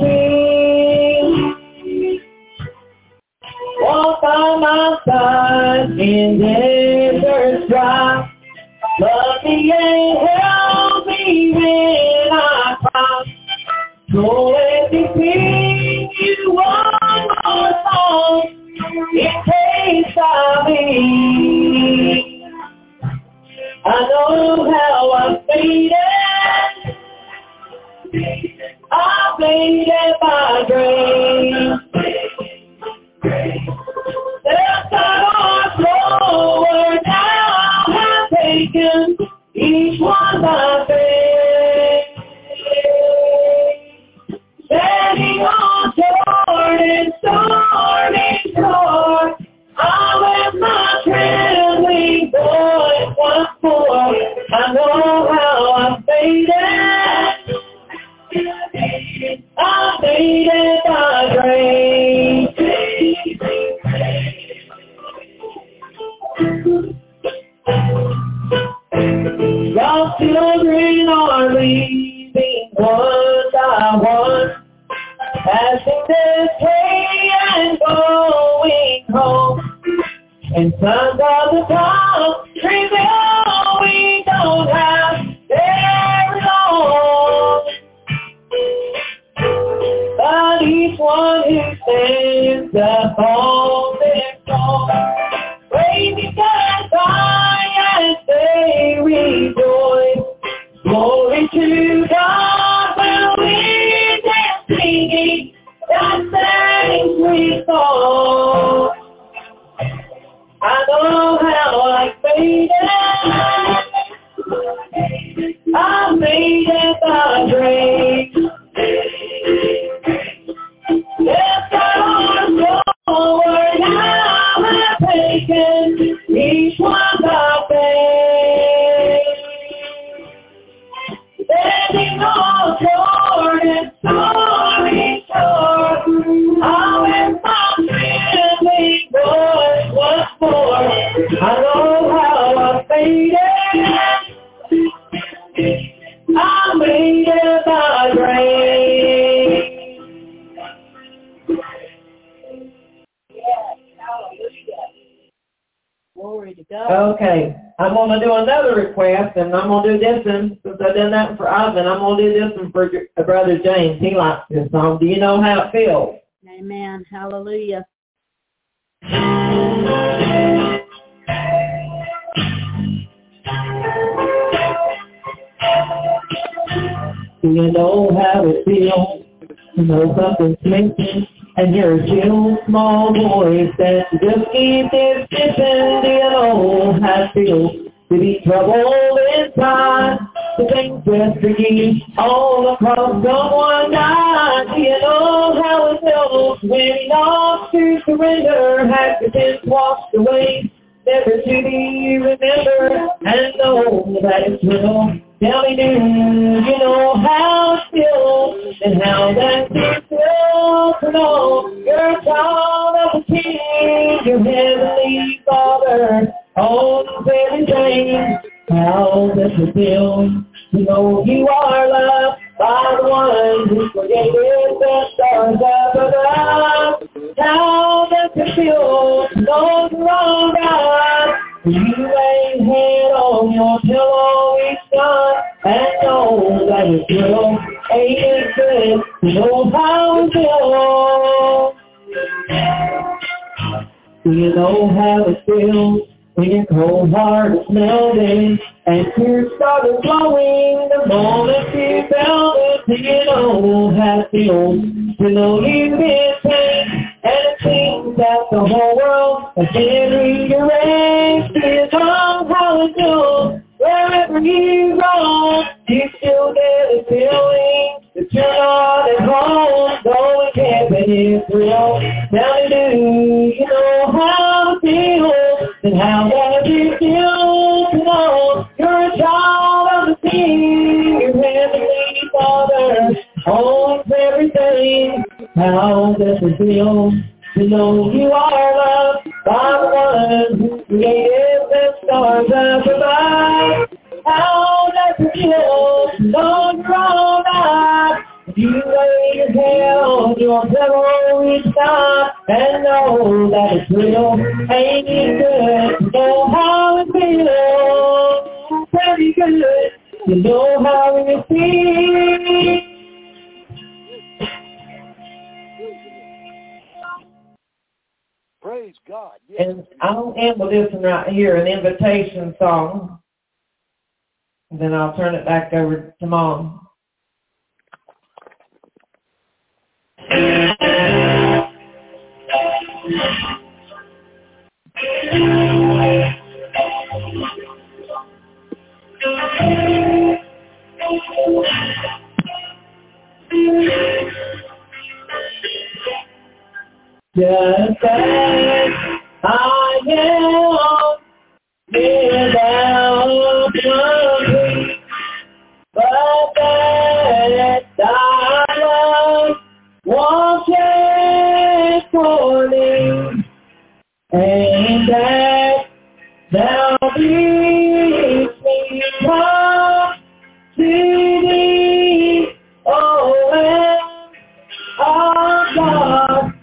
be. Walk by my side in desert dry. Love me and help me when I cry. So let me sing you one more song in case I be. I know how I made it. I made it by grace. There's not a forward now have taken each one by faith. Standing on Jordan's stormy shore, I lift my trembling voice once more. I know how I made it. I made it by grace. God's children are leaving one by one, passing this way and going home. And signs of the times reveal we don't have very long. But each one who stands up on their throne, praising God by as they rejoice. Glory to God when we dance singing that same sweet song. I know how I made it. I made it by grace. Yes, I forward now have taken each one by faith. Standing on Jordan's stormy shore, I lift my trembling voice once more. I know how I made it. I made it by grace. Glory to God. Okay, I'm going to do another request, and I'm going to do this one, since I've done that for Ivan, I'm going to do this one for Brother James. He likes this song. Do you know how it feels? Amen. Hallelujah. Do you know how it feels to know something's missing And you're still a small voice that just keeps it skipping. Do you know how it feels to be troubled inside? The things get tricky all across someone's night. Do you know how it feels when he knocks to surrender? Has your sins washed away, never to be remembered, and know that it's real? Tell me, do you know how it feels, and how that it feels to know you're a child of the King, your heavenly Father owns everything? How does it feel to know you are loved by the one who created the stars up above? How does it feel to know you're all right? You lay head on your pillow each night and know that it's real. Ain't it good to know how it feels? Do you know how it feels when your cold heart is melting and tears started flowing the moment you felt it? Do you know how it feels to know you've been pain and it seems that the whole world has been rearranged? Do you know how it feels wherever you roam? You still get a feeling that you're not at home, though it can't be real. Now do you know how it feels, and how does it feel to know you're a child of the King, your heavenly Father owns everything? How does it feel to know you are loved by the one who created the stars up above? How does it feel to know you're all right? You lay your head on your pillow each night and know that it's real. Ain't it good to know how it feels? Pretty good to know how it feels. Praise God. Yes. And I'll end with this one right here, an invitation song. And then I'll turn it back over to Mom. Just as I am without complete, but that thy love was shed for me, and that thou didst me come to thee, O Lamb of God.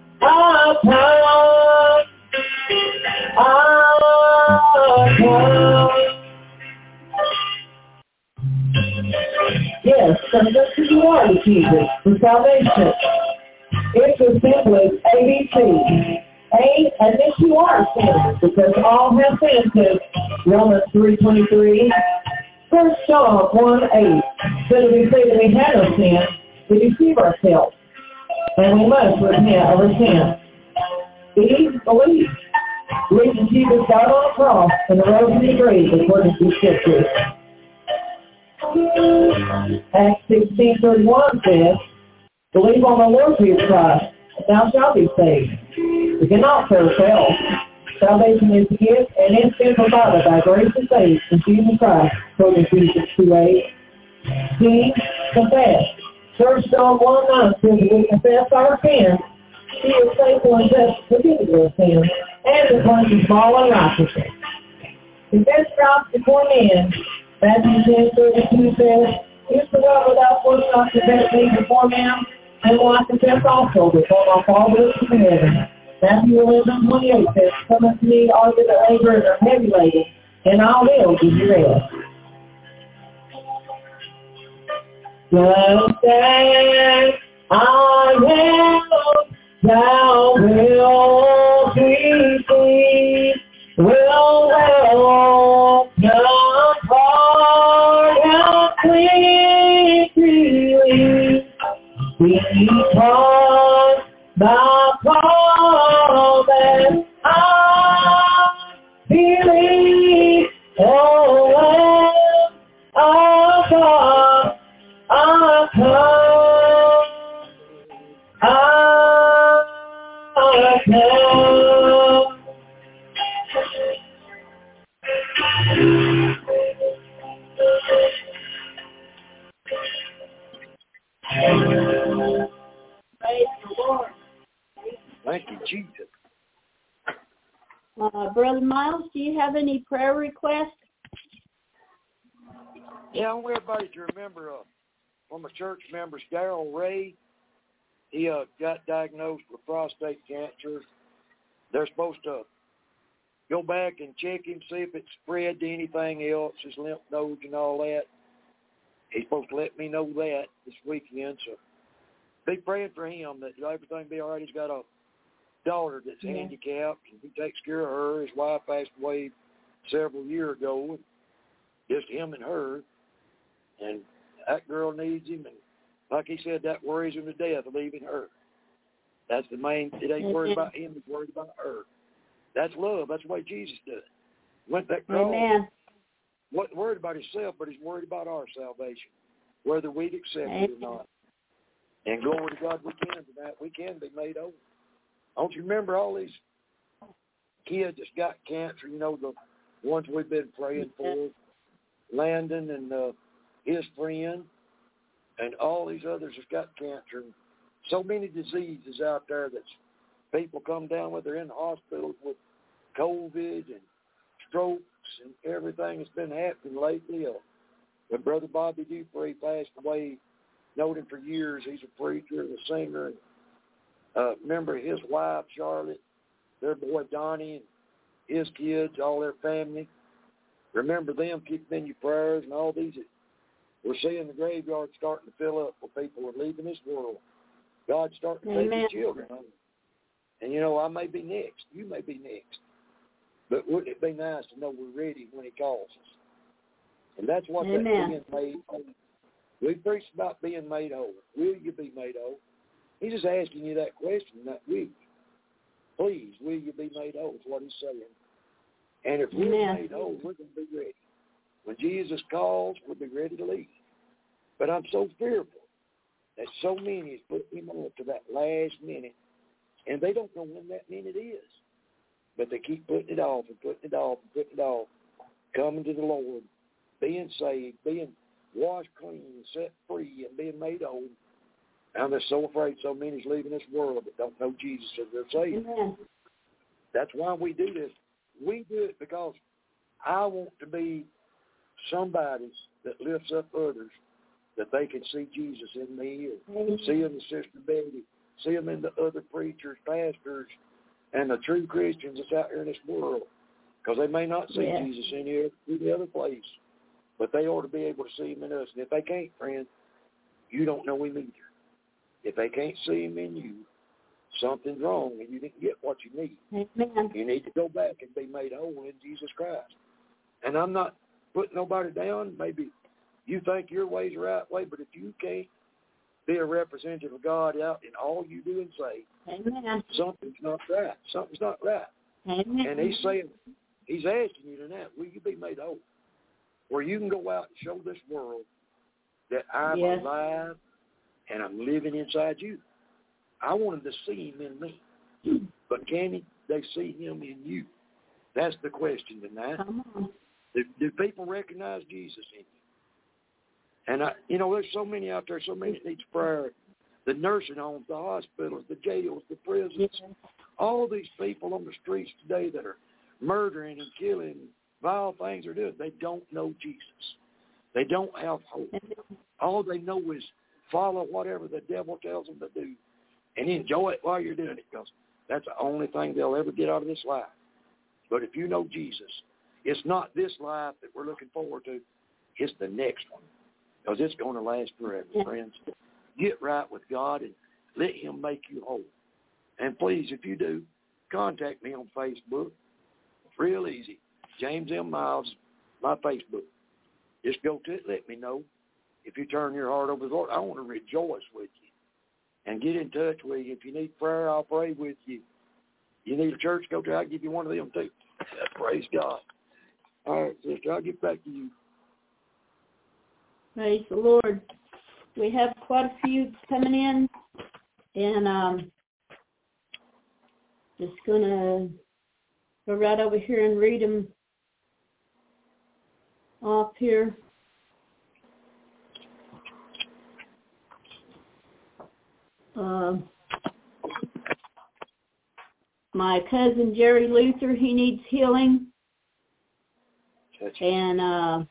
Yes, and this is you are, Jesus, for salvation. It's as simple as ABC. A, and this you are sinners, because all have sinned, says Romans 3:23. 1 John 1:8. So that we say that we have no sin, we deceive ourselves, and we must repent of our sin. Believe. Believe in Jesus died on the cross and arose from the grave according to the Scriptures. Acts 16:31 says, believe on the Lord Jesus Christ, and thou shalt be saved. We cannot serve ourselves. Salvation is a gift, and it's been provided by grace and faith in Jesus Christ, according to Ephesians 2:8. C, confess. 1 John 1:9 says that we confess our sins. He is faithful and just to forgive our sins and to cleanse us from all unrighteousness. Confess Christ before men. Matthew 10:32 says, whosoever without works not confess me before men, and will I confess also before my Father which is in heaven. Matthew 11:28 says, come unto me, all you that labor and are heavy laden, and I will give you rest. Just as I am, thou wilt receive, will thou come hard and clean freely, because thy Brother Miles, do you have any prayer requests? Yeah, I want everybody to remember one of my church members, Darrell Ray. He got diagnosed with prostate cancer. They're supposed to go back and check him, see if it's spread to anything else, his lymph nodes and all that. He's supposed to let me know that this weekend, so be praying for him that everything be all right. He's got a daughter that's handicapped, and he takes care of her. His wife passed away several years ago, just him and her, and that girl needs him, and like he said, that worries him to death, leaving her. That's the main, it ain't worried about him, he's worried about her. That's love. That's the way Jesus did it. Went that cross. Amen. Wasn't worried about himself, but he's worried about our salvation, whether we'd accept it or not. And glory to God, we can tonight. We can be made over. Don't you remember all these kids that's got cancer, you know, the ones we've been praying for, Landon and his friend, and all these others that's got cancer. And so many diseases out there that people come down with. They're in the hospitals with COVID and strokes and everything that's been happening lately. When Brother Bobby Dupree passed away, known him for years. He's a preacher and a singer. And remember his wife, Charlotte, their boy, Donnie, and his kids, all their family. Remember them, keep them in your prayers, and all these. We're seeing the graveyard starting to fill up where people are leaving this world. God's starting to take his children home. And, you know, I may be next. You may be next. But wouldn't it be nice to know we're ready when he calls us? And that's what that being made whole. We preach about being made whole. Will you be made whole? He's just asking you that question, not will you. Please, will you be made whole is what he's saying. And if we're made whole, we're going to be ready. When Jesus calls, we'll be ready to leave. But I'm so fearful that so many is putting him on to that last minute, and they don't know when that minute is. But they keep putting it off and putting it off and putting it off, coming to the Lord, being saved, being washed clean, set free, and being made whole. I'm just so afraid so many is leaving this world that don't know Jesus as their Savior. Amen. That's why we do this. We do it because I want to be somebody that lifts up others, that they can see Jesus in me, or see him in Sister Betty, see him in the other preachers, pastors, and the true Christians that's out here in this world. Because they may not see Jesus in any other place, but they ought to be able to see him in us. And if they can't, friend, you don't know him either. If they can't see him in you, something's wrong and you didn't get what you need. Amen. You need to go back and be made whole in Jesus Christ. And I'm not putting nobody down. Maybe you think your way's the right way, but if you can't be a representative of God out in all you do and say, something's not right. Something's not right. Amen. And he's saying, he's asking you tonight, will you be made whole? Where you can go out and show this world that I'm alive and I'm living inside you. I want them to see him in me. But can they see him in you? That's the question tonight. Do people recognize Jesus in you? And, there's so many out there, so many that needs prayer. The nursing homes, the hospitals, the jails, the prisons, all these people on the streets today that are murdering and killing, vile things are doing, they don't know Jesus. They don't have hope. All they know is follow whatever the devil tells them to do and enjoy it while you're doing it, because that's the only thing they'll ever get out of this life. But if you know Jesus, it's not this life that we're looking forward to. It's the next one, because it's going to last forever, friends. Get right with God and let him make you whole. And please, if you do, contact me on Facebook. Real easy. James M. Miles, my Facebook. Just go to it, let me know. If you turn your heart over to the Lord, I want to rejoice with you and get in touch with you. If you need prayer, I'll pray with you. You need a church to go to, I'll give you one of them too. Praise God. All right, sister, I'll get back to you. Praise the Lord. We have quite a few coming in, and just going to go right over here and read them off here. my cousin Jerry Luther, he needs healing. And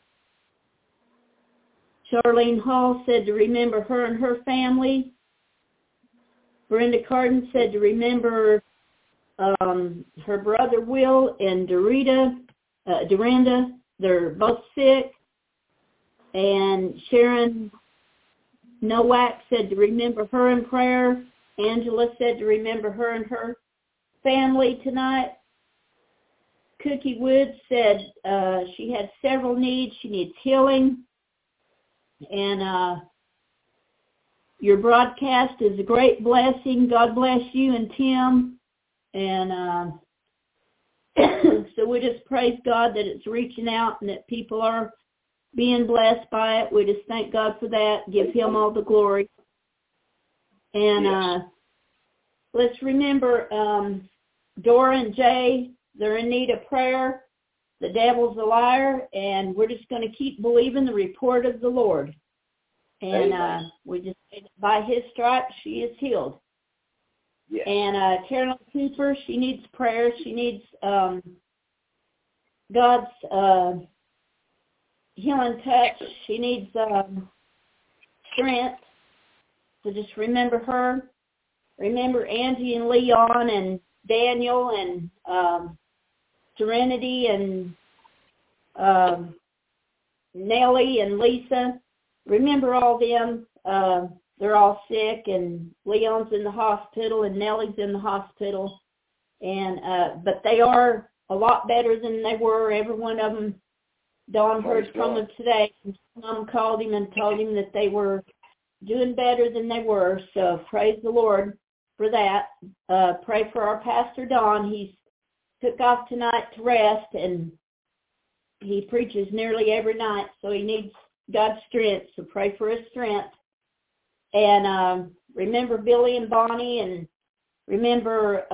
Charlene Hall said to remember her and her family. Brenda Carden said to remember her brother Will and Dorinda. They're both sick. And Sharon Nowak said to remember her in prayer. Angela said to remember her and her family tonight. Cookie Woods said she had several needs. She needs healing. And your broadcast is a great blessing. God bless you and Tim. And so we just praise God that it's reaching out and that people are being blessed by it. We just thank God for that. Give him all the glory. And let's remember Dora and Jay. They're in need of prayer. The devil's a liar, and we're just going to keep believing the report of the Lord. And we just say that by his stripes she is healed. Yes. And Carolyn Cooper, she needs prayer. She needs God's healing touch. She needs strength. So just remember her. Remember Angie and Leon and Daniel and Serenity and Nellie and Lisa. Remember all them. They're all sick, and Leon's in the hospital, and Nellie's in the hospital. And but they are a lot better than they were. Every one of them. Dawn heard from them today. Mom called him and told him that they were doing better than they were. So praise the Lord for that. Pray for our Pastor Don. He's took off tonight to rest, and he preaches nearly every night, so he needs God's strength. So pray for his strength. And remember Billy and Bonnie, and remember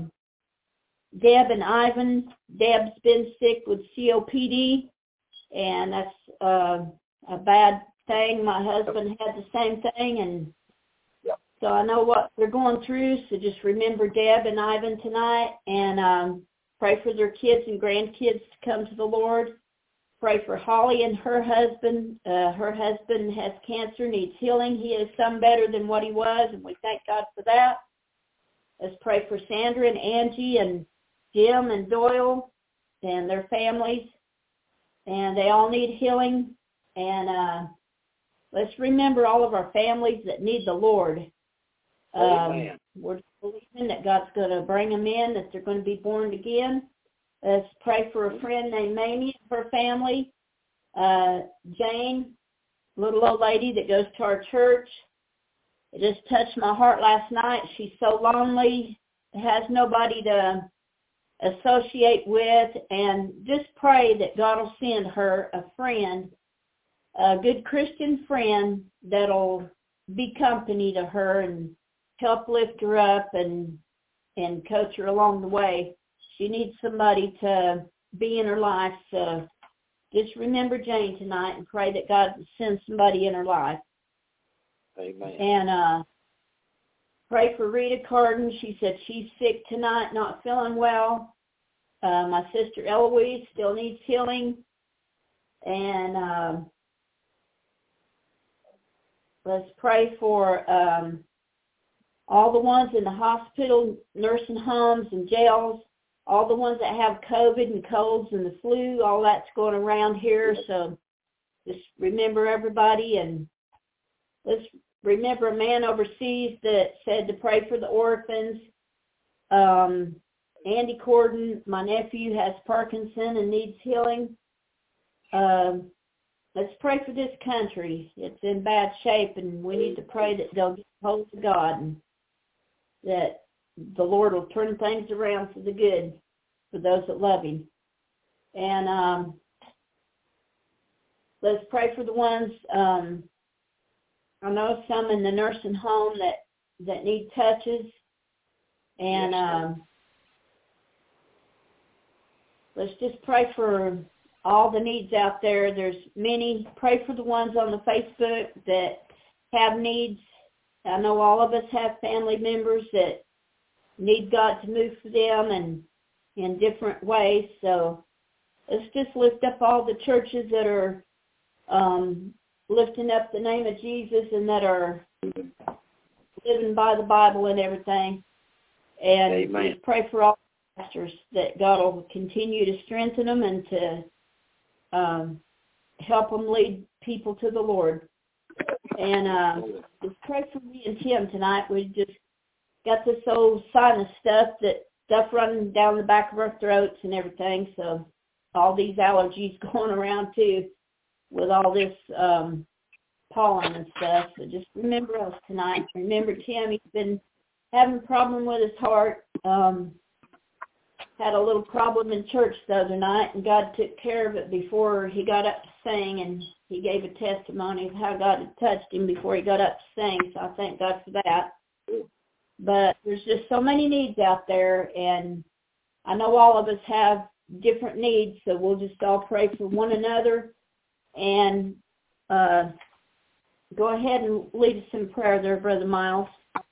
Deb and Ivan. Deb's been sick with COPD, and that's a bad thing. My husband had the same thing, and so I know what they're going through. So just remember Deb and Ivan tonight, and pray for their kids and grandkids to come to the Lord. Pray for Holly and her husband. Her husband has cancer, needs healing. He is some better than what he was, and we thank God for that. Let's pray for Sandra and Angie and Jim and Doyle and their families. And they all need healing. And let's remember all of our families that need the Lord. We're believing that God's going to bring them in, that they're going to be born again. Let's pray for a friend named Mamie and her family. Jane, little old lady that goes to our church. It just touched my heart last night. She's so lonely, has nobody to associate with, and just pray that God will send her a friend, a good Christian friend that'll be company to her and help lift her up and coach her along the way. She needs somebody to be in her life. So just remember Jane tonight and pray that God sends somebody in her life. Amen. And pray for Rita Carden. She said she's sick tonight, not feeling well. My sister Eloise still needs healing. And let's pray for all the ones in the hospital, nursing homes, and jails. All the ones that have COVID and colds and the flu, all that's going around here. So just remember everybody. And let's remember a man overseas that said to pray for the orphans. Andy Corden, my nephew, has Parkinson and needs healing. Let's pray for this country. It's in bad shape, and we need to pray that they'll get hold of God and that the Lord will turn things around for the good for those that love him. And let's pray for the ones, I know some in the nursing home that need touches. And let's just pray for all the needs out there. There's many. Pray for the ones on the Facebook that have needs. I know all of us have family members that need God to move for them and in different ways. So let's just lift up all the churches that are lifting up the name of Jesus and that are living by the Bible and everything. And Amen. just pray for all pastors that God will continue to strengthen them and to help them lead people to the Lord. And just pray for me and Tim tonight. We just got this old sinus stuff running down the back of our throats and everything. So all these allergies going around too with all this pollen and stuff. So just remember us tonight. Remember Tim. He's been having a problem with his heart. Had a little problem in church the other night, and God took care of it before he got up to sing, and he gave a testimony of how God had touched him before he got up to sing, so I thank God for that. But there's just so many needs out there, and I know all of us have different needs, so we'll just all pray for one another, and go ahead and lead us in prayer there, Brother Miles.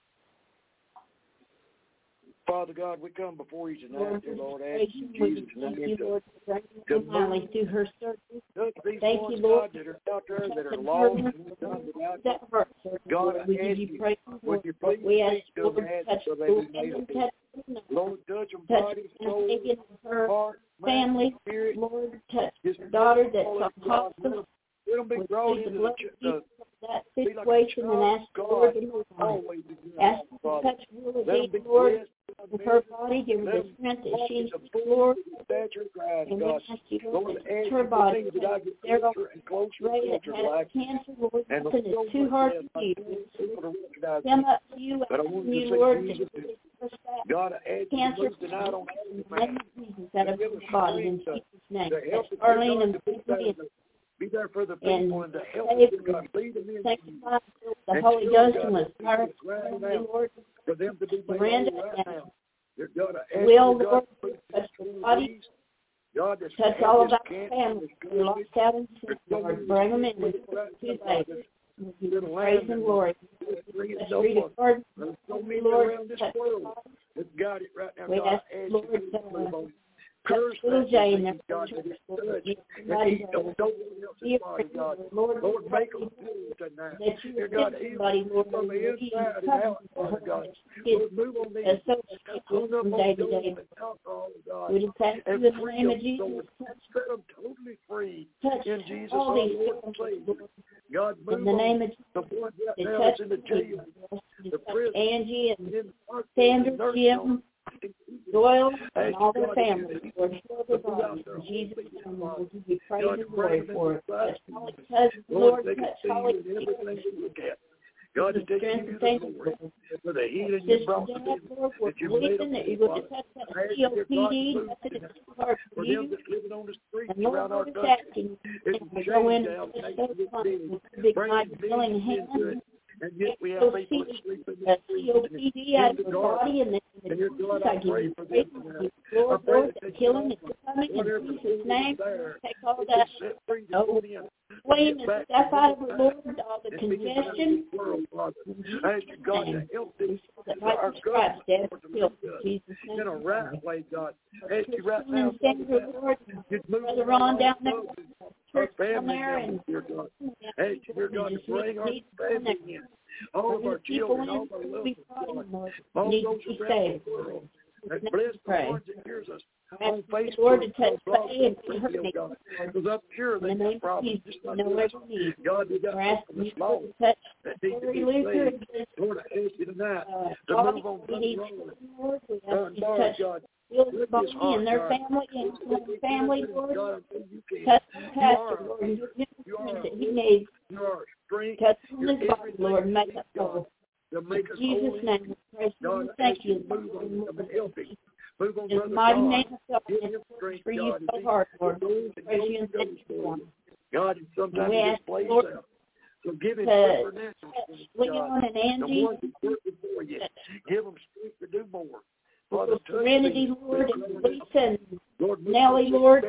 Father God, we come before you tonight, dear Lord, Thank asking you, Jesus Lord, to for bringing Miley through her surgery. these Thank ones, you, Lord, God, that are out there that are lost and done without that hurt her. God, I We ask give you praise, would Lord. you please We ask speak to Lord them to hands touch so they Lord, be made and whole. touch Lord, touch them touch body, and soul, Megan, her heart, family, mind, spirit. Lord, touch Just her daughter that's all on of God, hospital. let them be We brought plead the into blood the of Jesus for that be like a situation and child ask of Lord God, to move on it. always be good, Ask you to Father. touch Willie Let them be Dean, Lord, blessed, with her body, give her let the them strength that walk she in needs, the fullness Lord, of the stature of Christ, and we God. ask you, Lord, Lord, ask to touch you her the body. things that I get Sarah closer and closer Ray and that closer has like. cancer, Lord, And nothing so is too much hard less for I you. feel people to recognize Them me. up to you, But I asking want you, to say, Lord, to Jesus, push that God, I ask you to cancer move tonight on in every the name man. of Jesus out of Give her us body in strength Jesus' name. to help Touch the Arlene God and to Brittany be there for the and people and to help save them, God. Lead them in sanctify the and Holy show Ghost God and with that fire people is right family, now Lord. for them to be made Miranda whole right and now. Dear God, I ask Will, you, Lord, God, to touch please the body, God, this touch all of our families who lost out in sin, Lord. Bring them in before it's too late. We give you praise and glory. Touch Rita Gordon, There's so many Lord, around this touch world that's got it right now. we God, ask, I ask Lord, you to move on. touch Curse little that Jane, disease, God, that is touched. somebody And don't else's body, God. Lord, Lord, make them whole tonight. that you Dear would God, get heal somebody, Lord, from the inside and out, Father God. kids Lord, move on these. associate Clean up from on day to dope day. and alcohol, God. We just ask you And in the free name of them, Jesus, Lord. Set them totally free. touch In Jesus, all our these Lord and people, Savior. Lord, God, move in the name on of the Jesus. ones right To now touch that's in the jail, to the touch prison, Angie and in the hospital, Sandra, the nursing Jim, home. Doyle, and Ask all their God that you families, Lord, heal their bodies. In Jesus' name, we'll give you praise and glory for it. Touch Holly Cousins, Lord, they can touch see Holly. you in everything you look at. God, to take Strength you and the thank glory you, for the healing Sister you brought to Dad, them, Lord, we're that you made believing them that you're whole, going to Father. touch that I ask you, God, to COPD, move nothing is tonight too hard for for them you. that's living on the streets And Lord, around our we're country. asking It's to a go shame in to and have touch things those this funds big, with the big bringing mighty healing business into hand. it, and yet we have Those people that feet, sleep in the that streets COPD out and of in her the dark. body, and then And your God, I I give pray you for praise. them I tonight. give you Lord, I pray Lord, that they healing get is over coming whatever in Jesus' disease name. is there. Take all They that set free to go in. flame and Get back stuff to out of her, normal Lord, all the and be in congestion. this world, Father. In I ask you, Jesus' God, to name. help We this, feel that our right stripes, government, Dad, Lord, to heal lead us in Jesus' name. in a right way, God. I ask you right Christine now, and Sandra, Lord, you'd move Brother on Ron our down there, our church down family there, members, and dear God. I ask you, dear God, to bring our family in. All of our people children, all in of our to loved be ones, Lord, all need those to be around saved. the world. Let's And bless the pray. ones that hears us I on ask the Facebook, Lord to touch blog, Faye and radio, her needs, God. Lord. Because I'm sure In the they name got of problems Jesus, just like know us. every need. God, you got We're asking some you small to touch that need to Larry be Luther saved. and Lord, I ask you tonight to body. move on We the need road. Lord. We ask you to Lord, touch God, Bill's body heart, and their God. family and his family, Lord. God, I know you can. Touch the You pastor, are, Lord, and give him the you strength are, that he needs. you are strength. Touch his You're body, everything Lord, and make we us need, God, whole. to make us In Jesus' holy. name, we praise you God, and I thank ask you you. to move on them and help him. Move on In the Brother mighty God. name of God, Give and him strength, for you God. so hard, Lord. Praise Praise you and thank you for him. God, and sometimes We he ask just plays Lord out. So give him to supernatural strength, Leon God. and The Angie, ones that work before you, give them strength to do more. Father, for touch Serenity, me. Lord, and Lisa and Lord, move Nellie, on Lord, Betty,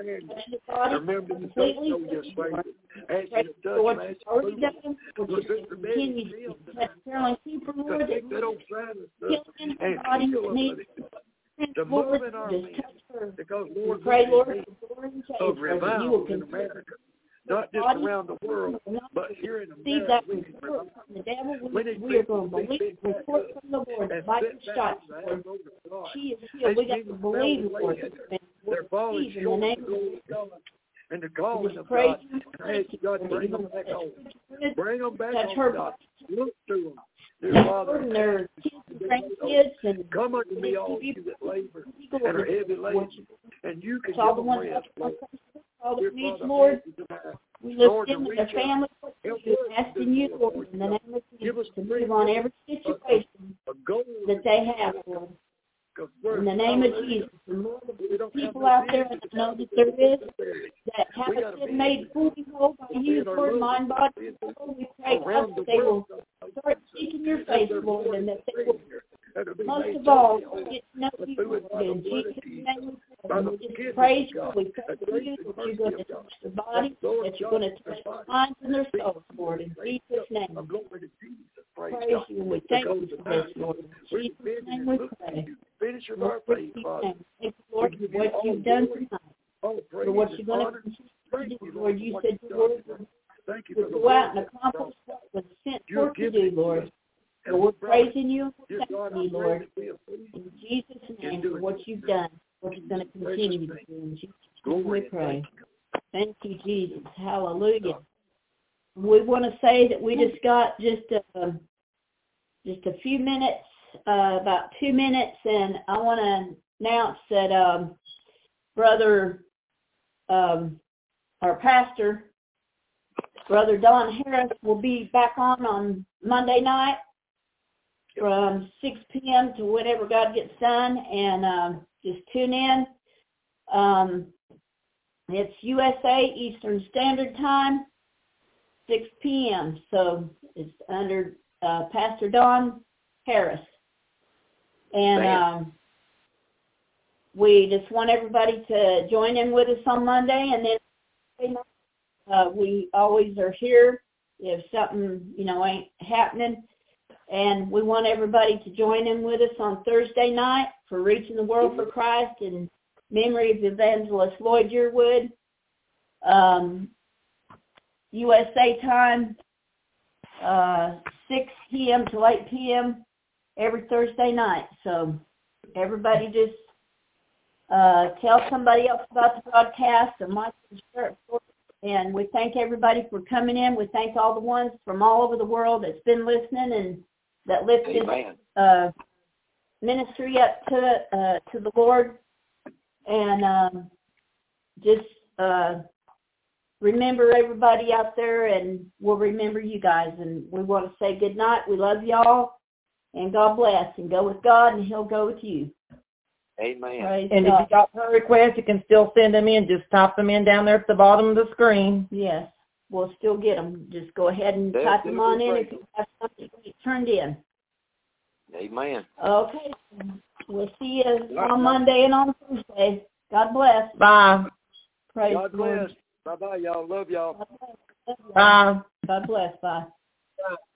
hand. touch the body Remember to completely. know your Savior. Ask Pray you to for touch what him. you've already done, what you continue to touch Carolyn Cooper, Lord, that Take that old silence heal in her and body, heal needs to Lord, move in our just midst. touch her. Because, We Lord, pray, we Lord, need for glory and of change, Lord, that you will revival in continue America. Not just around the world, but here in see America. that We need report revival. from the devil. We need We are people going to to be believe the report from the Lord. and By sit your back stripes, and Lord, ask over God. she is healed. We got to believe, Lord. They're falling In the short name of the glory of God and the calling just of praise God. you. And ask God, bring them back home. Bring them back Touch home, her God. Look through them. Dear and Father, their kids and grandkids and come unto me, all you that labor and are heavy laden, and you can all give the them ones rest, Lord. all the Dear needs, Father, Lord. We lift Lord, them to and their reach out. families. Help We're us asking you, Lord, in the name of Give us Jesus, to the move on every situation a goal that they have, Lord. In the name of Jesus, and Lord, the people out there that know that there is, that haven't been made fully whole by you, Lord, mind, body, and soul, we pray, God, that they will start seeking your face, Lord, and that they will, most of all, get to know you, Lord, in Jesus' name we pray. We just praise you, we pray for you, that you're going to touch their body, that you're going to touch their minds and their souls, Lord, in Jesus' name. Praise you, and we thank you for this, Lord. In Jesus' name we pray. Finish of our faith, Father. Thank you, Lord, for what you've done tonight. For what you're going to continue to do, Lord. You said your word would go out and accomplish what was sent forth to do, Lord. So we're praising you and thanking you, Lord, in Jesus' name for what you've done, what you're going to continue to do. In Jesus' name we pray. Thank you, Jesus. Hallelujah. We want to say that we just got just a few minutes, about 2 minutes, and I want to announce that Brother, our pastor, Brother Don Harris, will be back on Monday night from 6 p.m. to whenever God gets done, and just tune in. It's USA Eastern Standard Time, 6 p.m., so it's under Pastor Don Harris. And we just want everybody to join in with us on Monday, and then we always are here if something, ain't happening. And we want everybody to join in with us on Thursday night for Reaching the World for Christ in memory of Evangelist Lloyd Yearwood, USA time, 6 p.m. to 8 p.m. every Thursday night. So everybody just tell somebody else about the broadcast, and Mike can share it for us. And we thank everybody for coming in. We thank all the ones from all over the world that's been listening and that lift this ministry up to the Lord. And just remember everybody out there, and we'll remember you guys. And we want to say good night. We love y'all, and God bless. And go with God, and He'll go with you. Amen. Praise and God. if you got prayer requests, you can still send them in. Just type them in down there at the bottom of the screen. Yes, we'll still get them. Just go ahead and type them on in if you have something turned in. Amen. Okay. We'll see you on Monday and on Thursday. God bless. Bye. Praise God the Lord. bless. Bye-bye, y'all. Love y'all. God bless. Bye. God bless. Bye. Bye.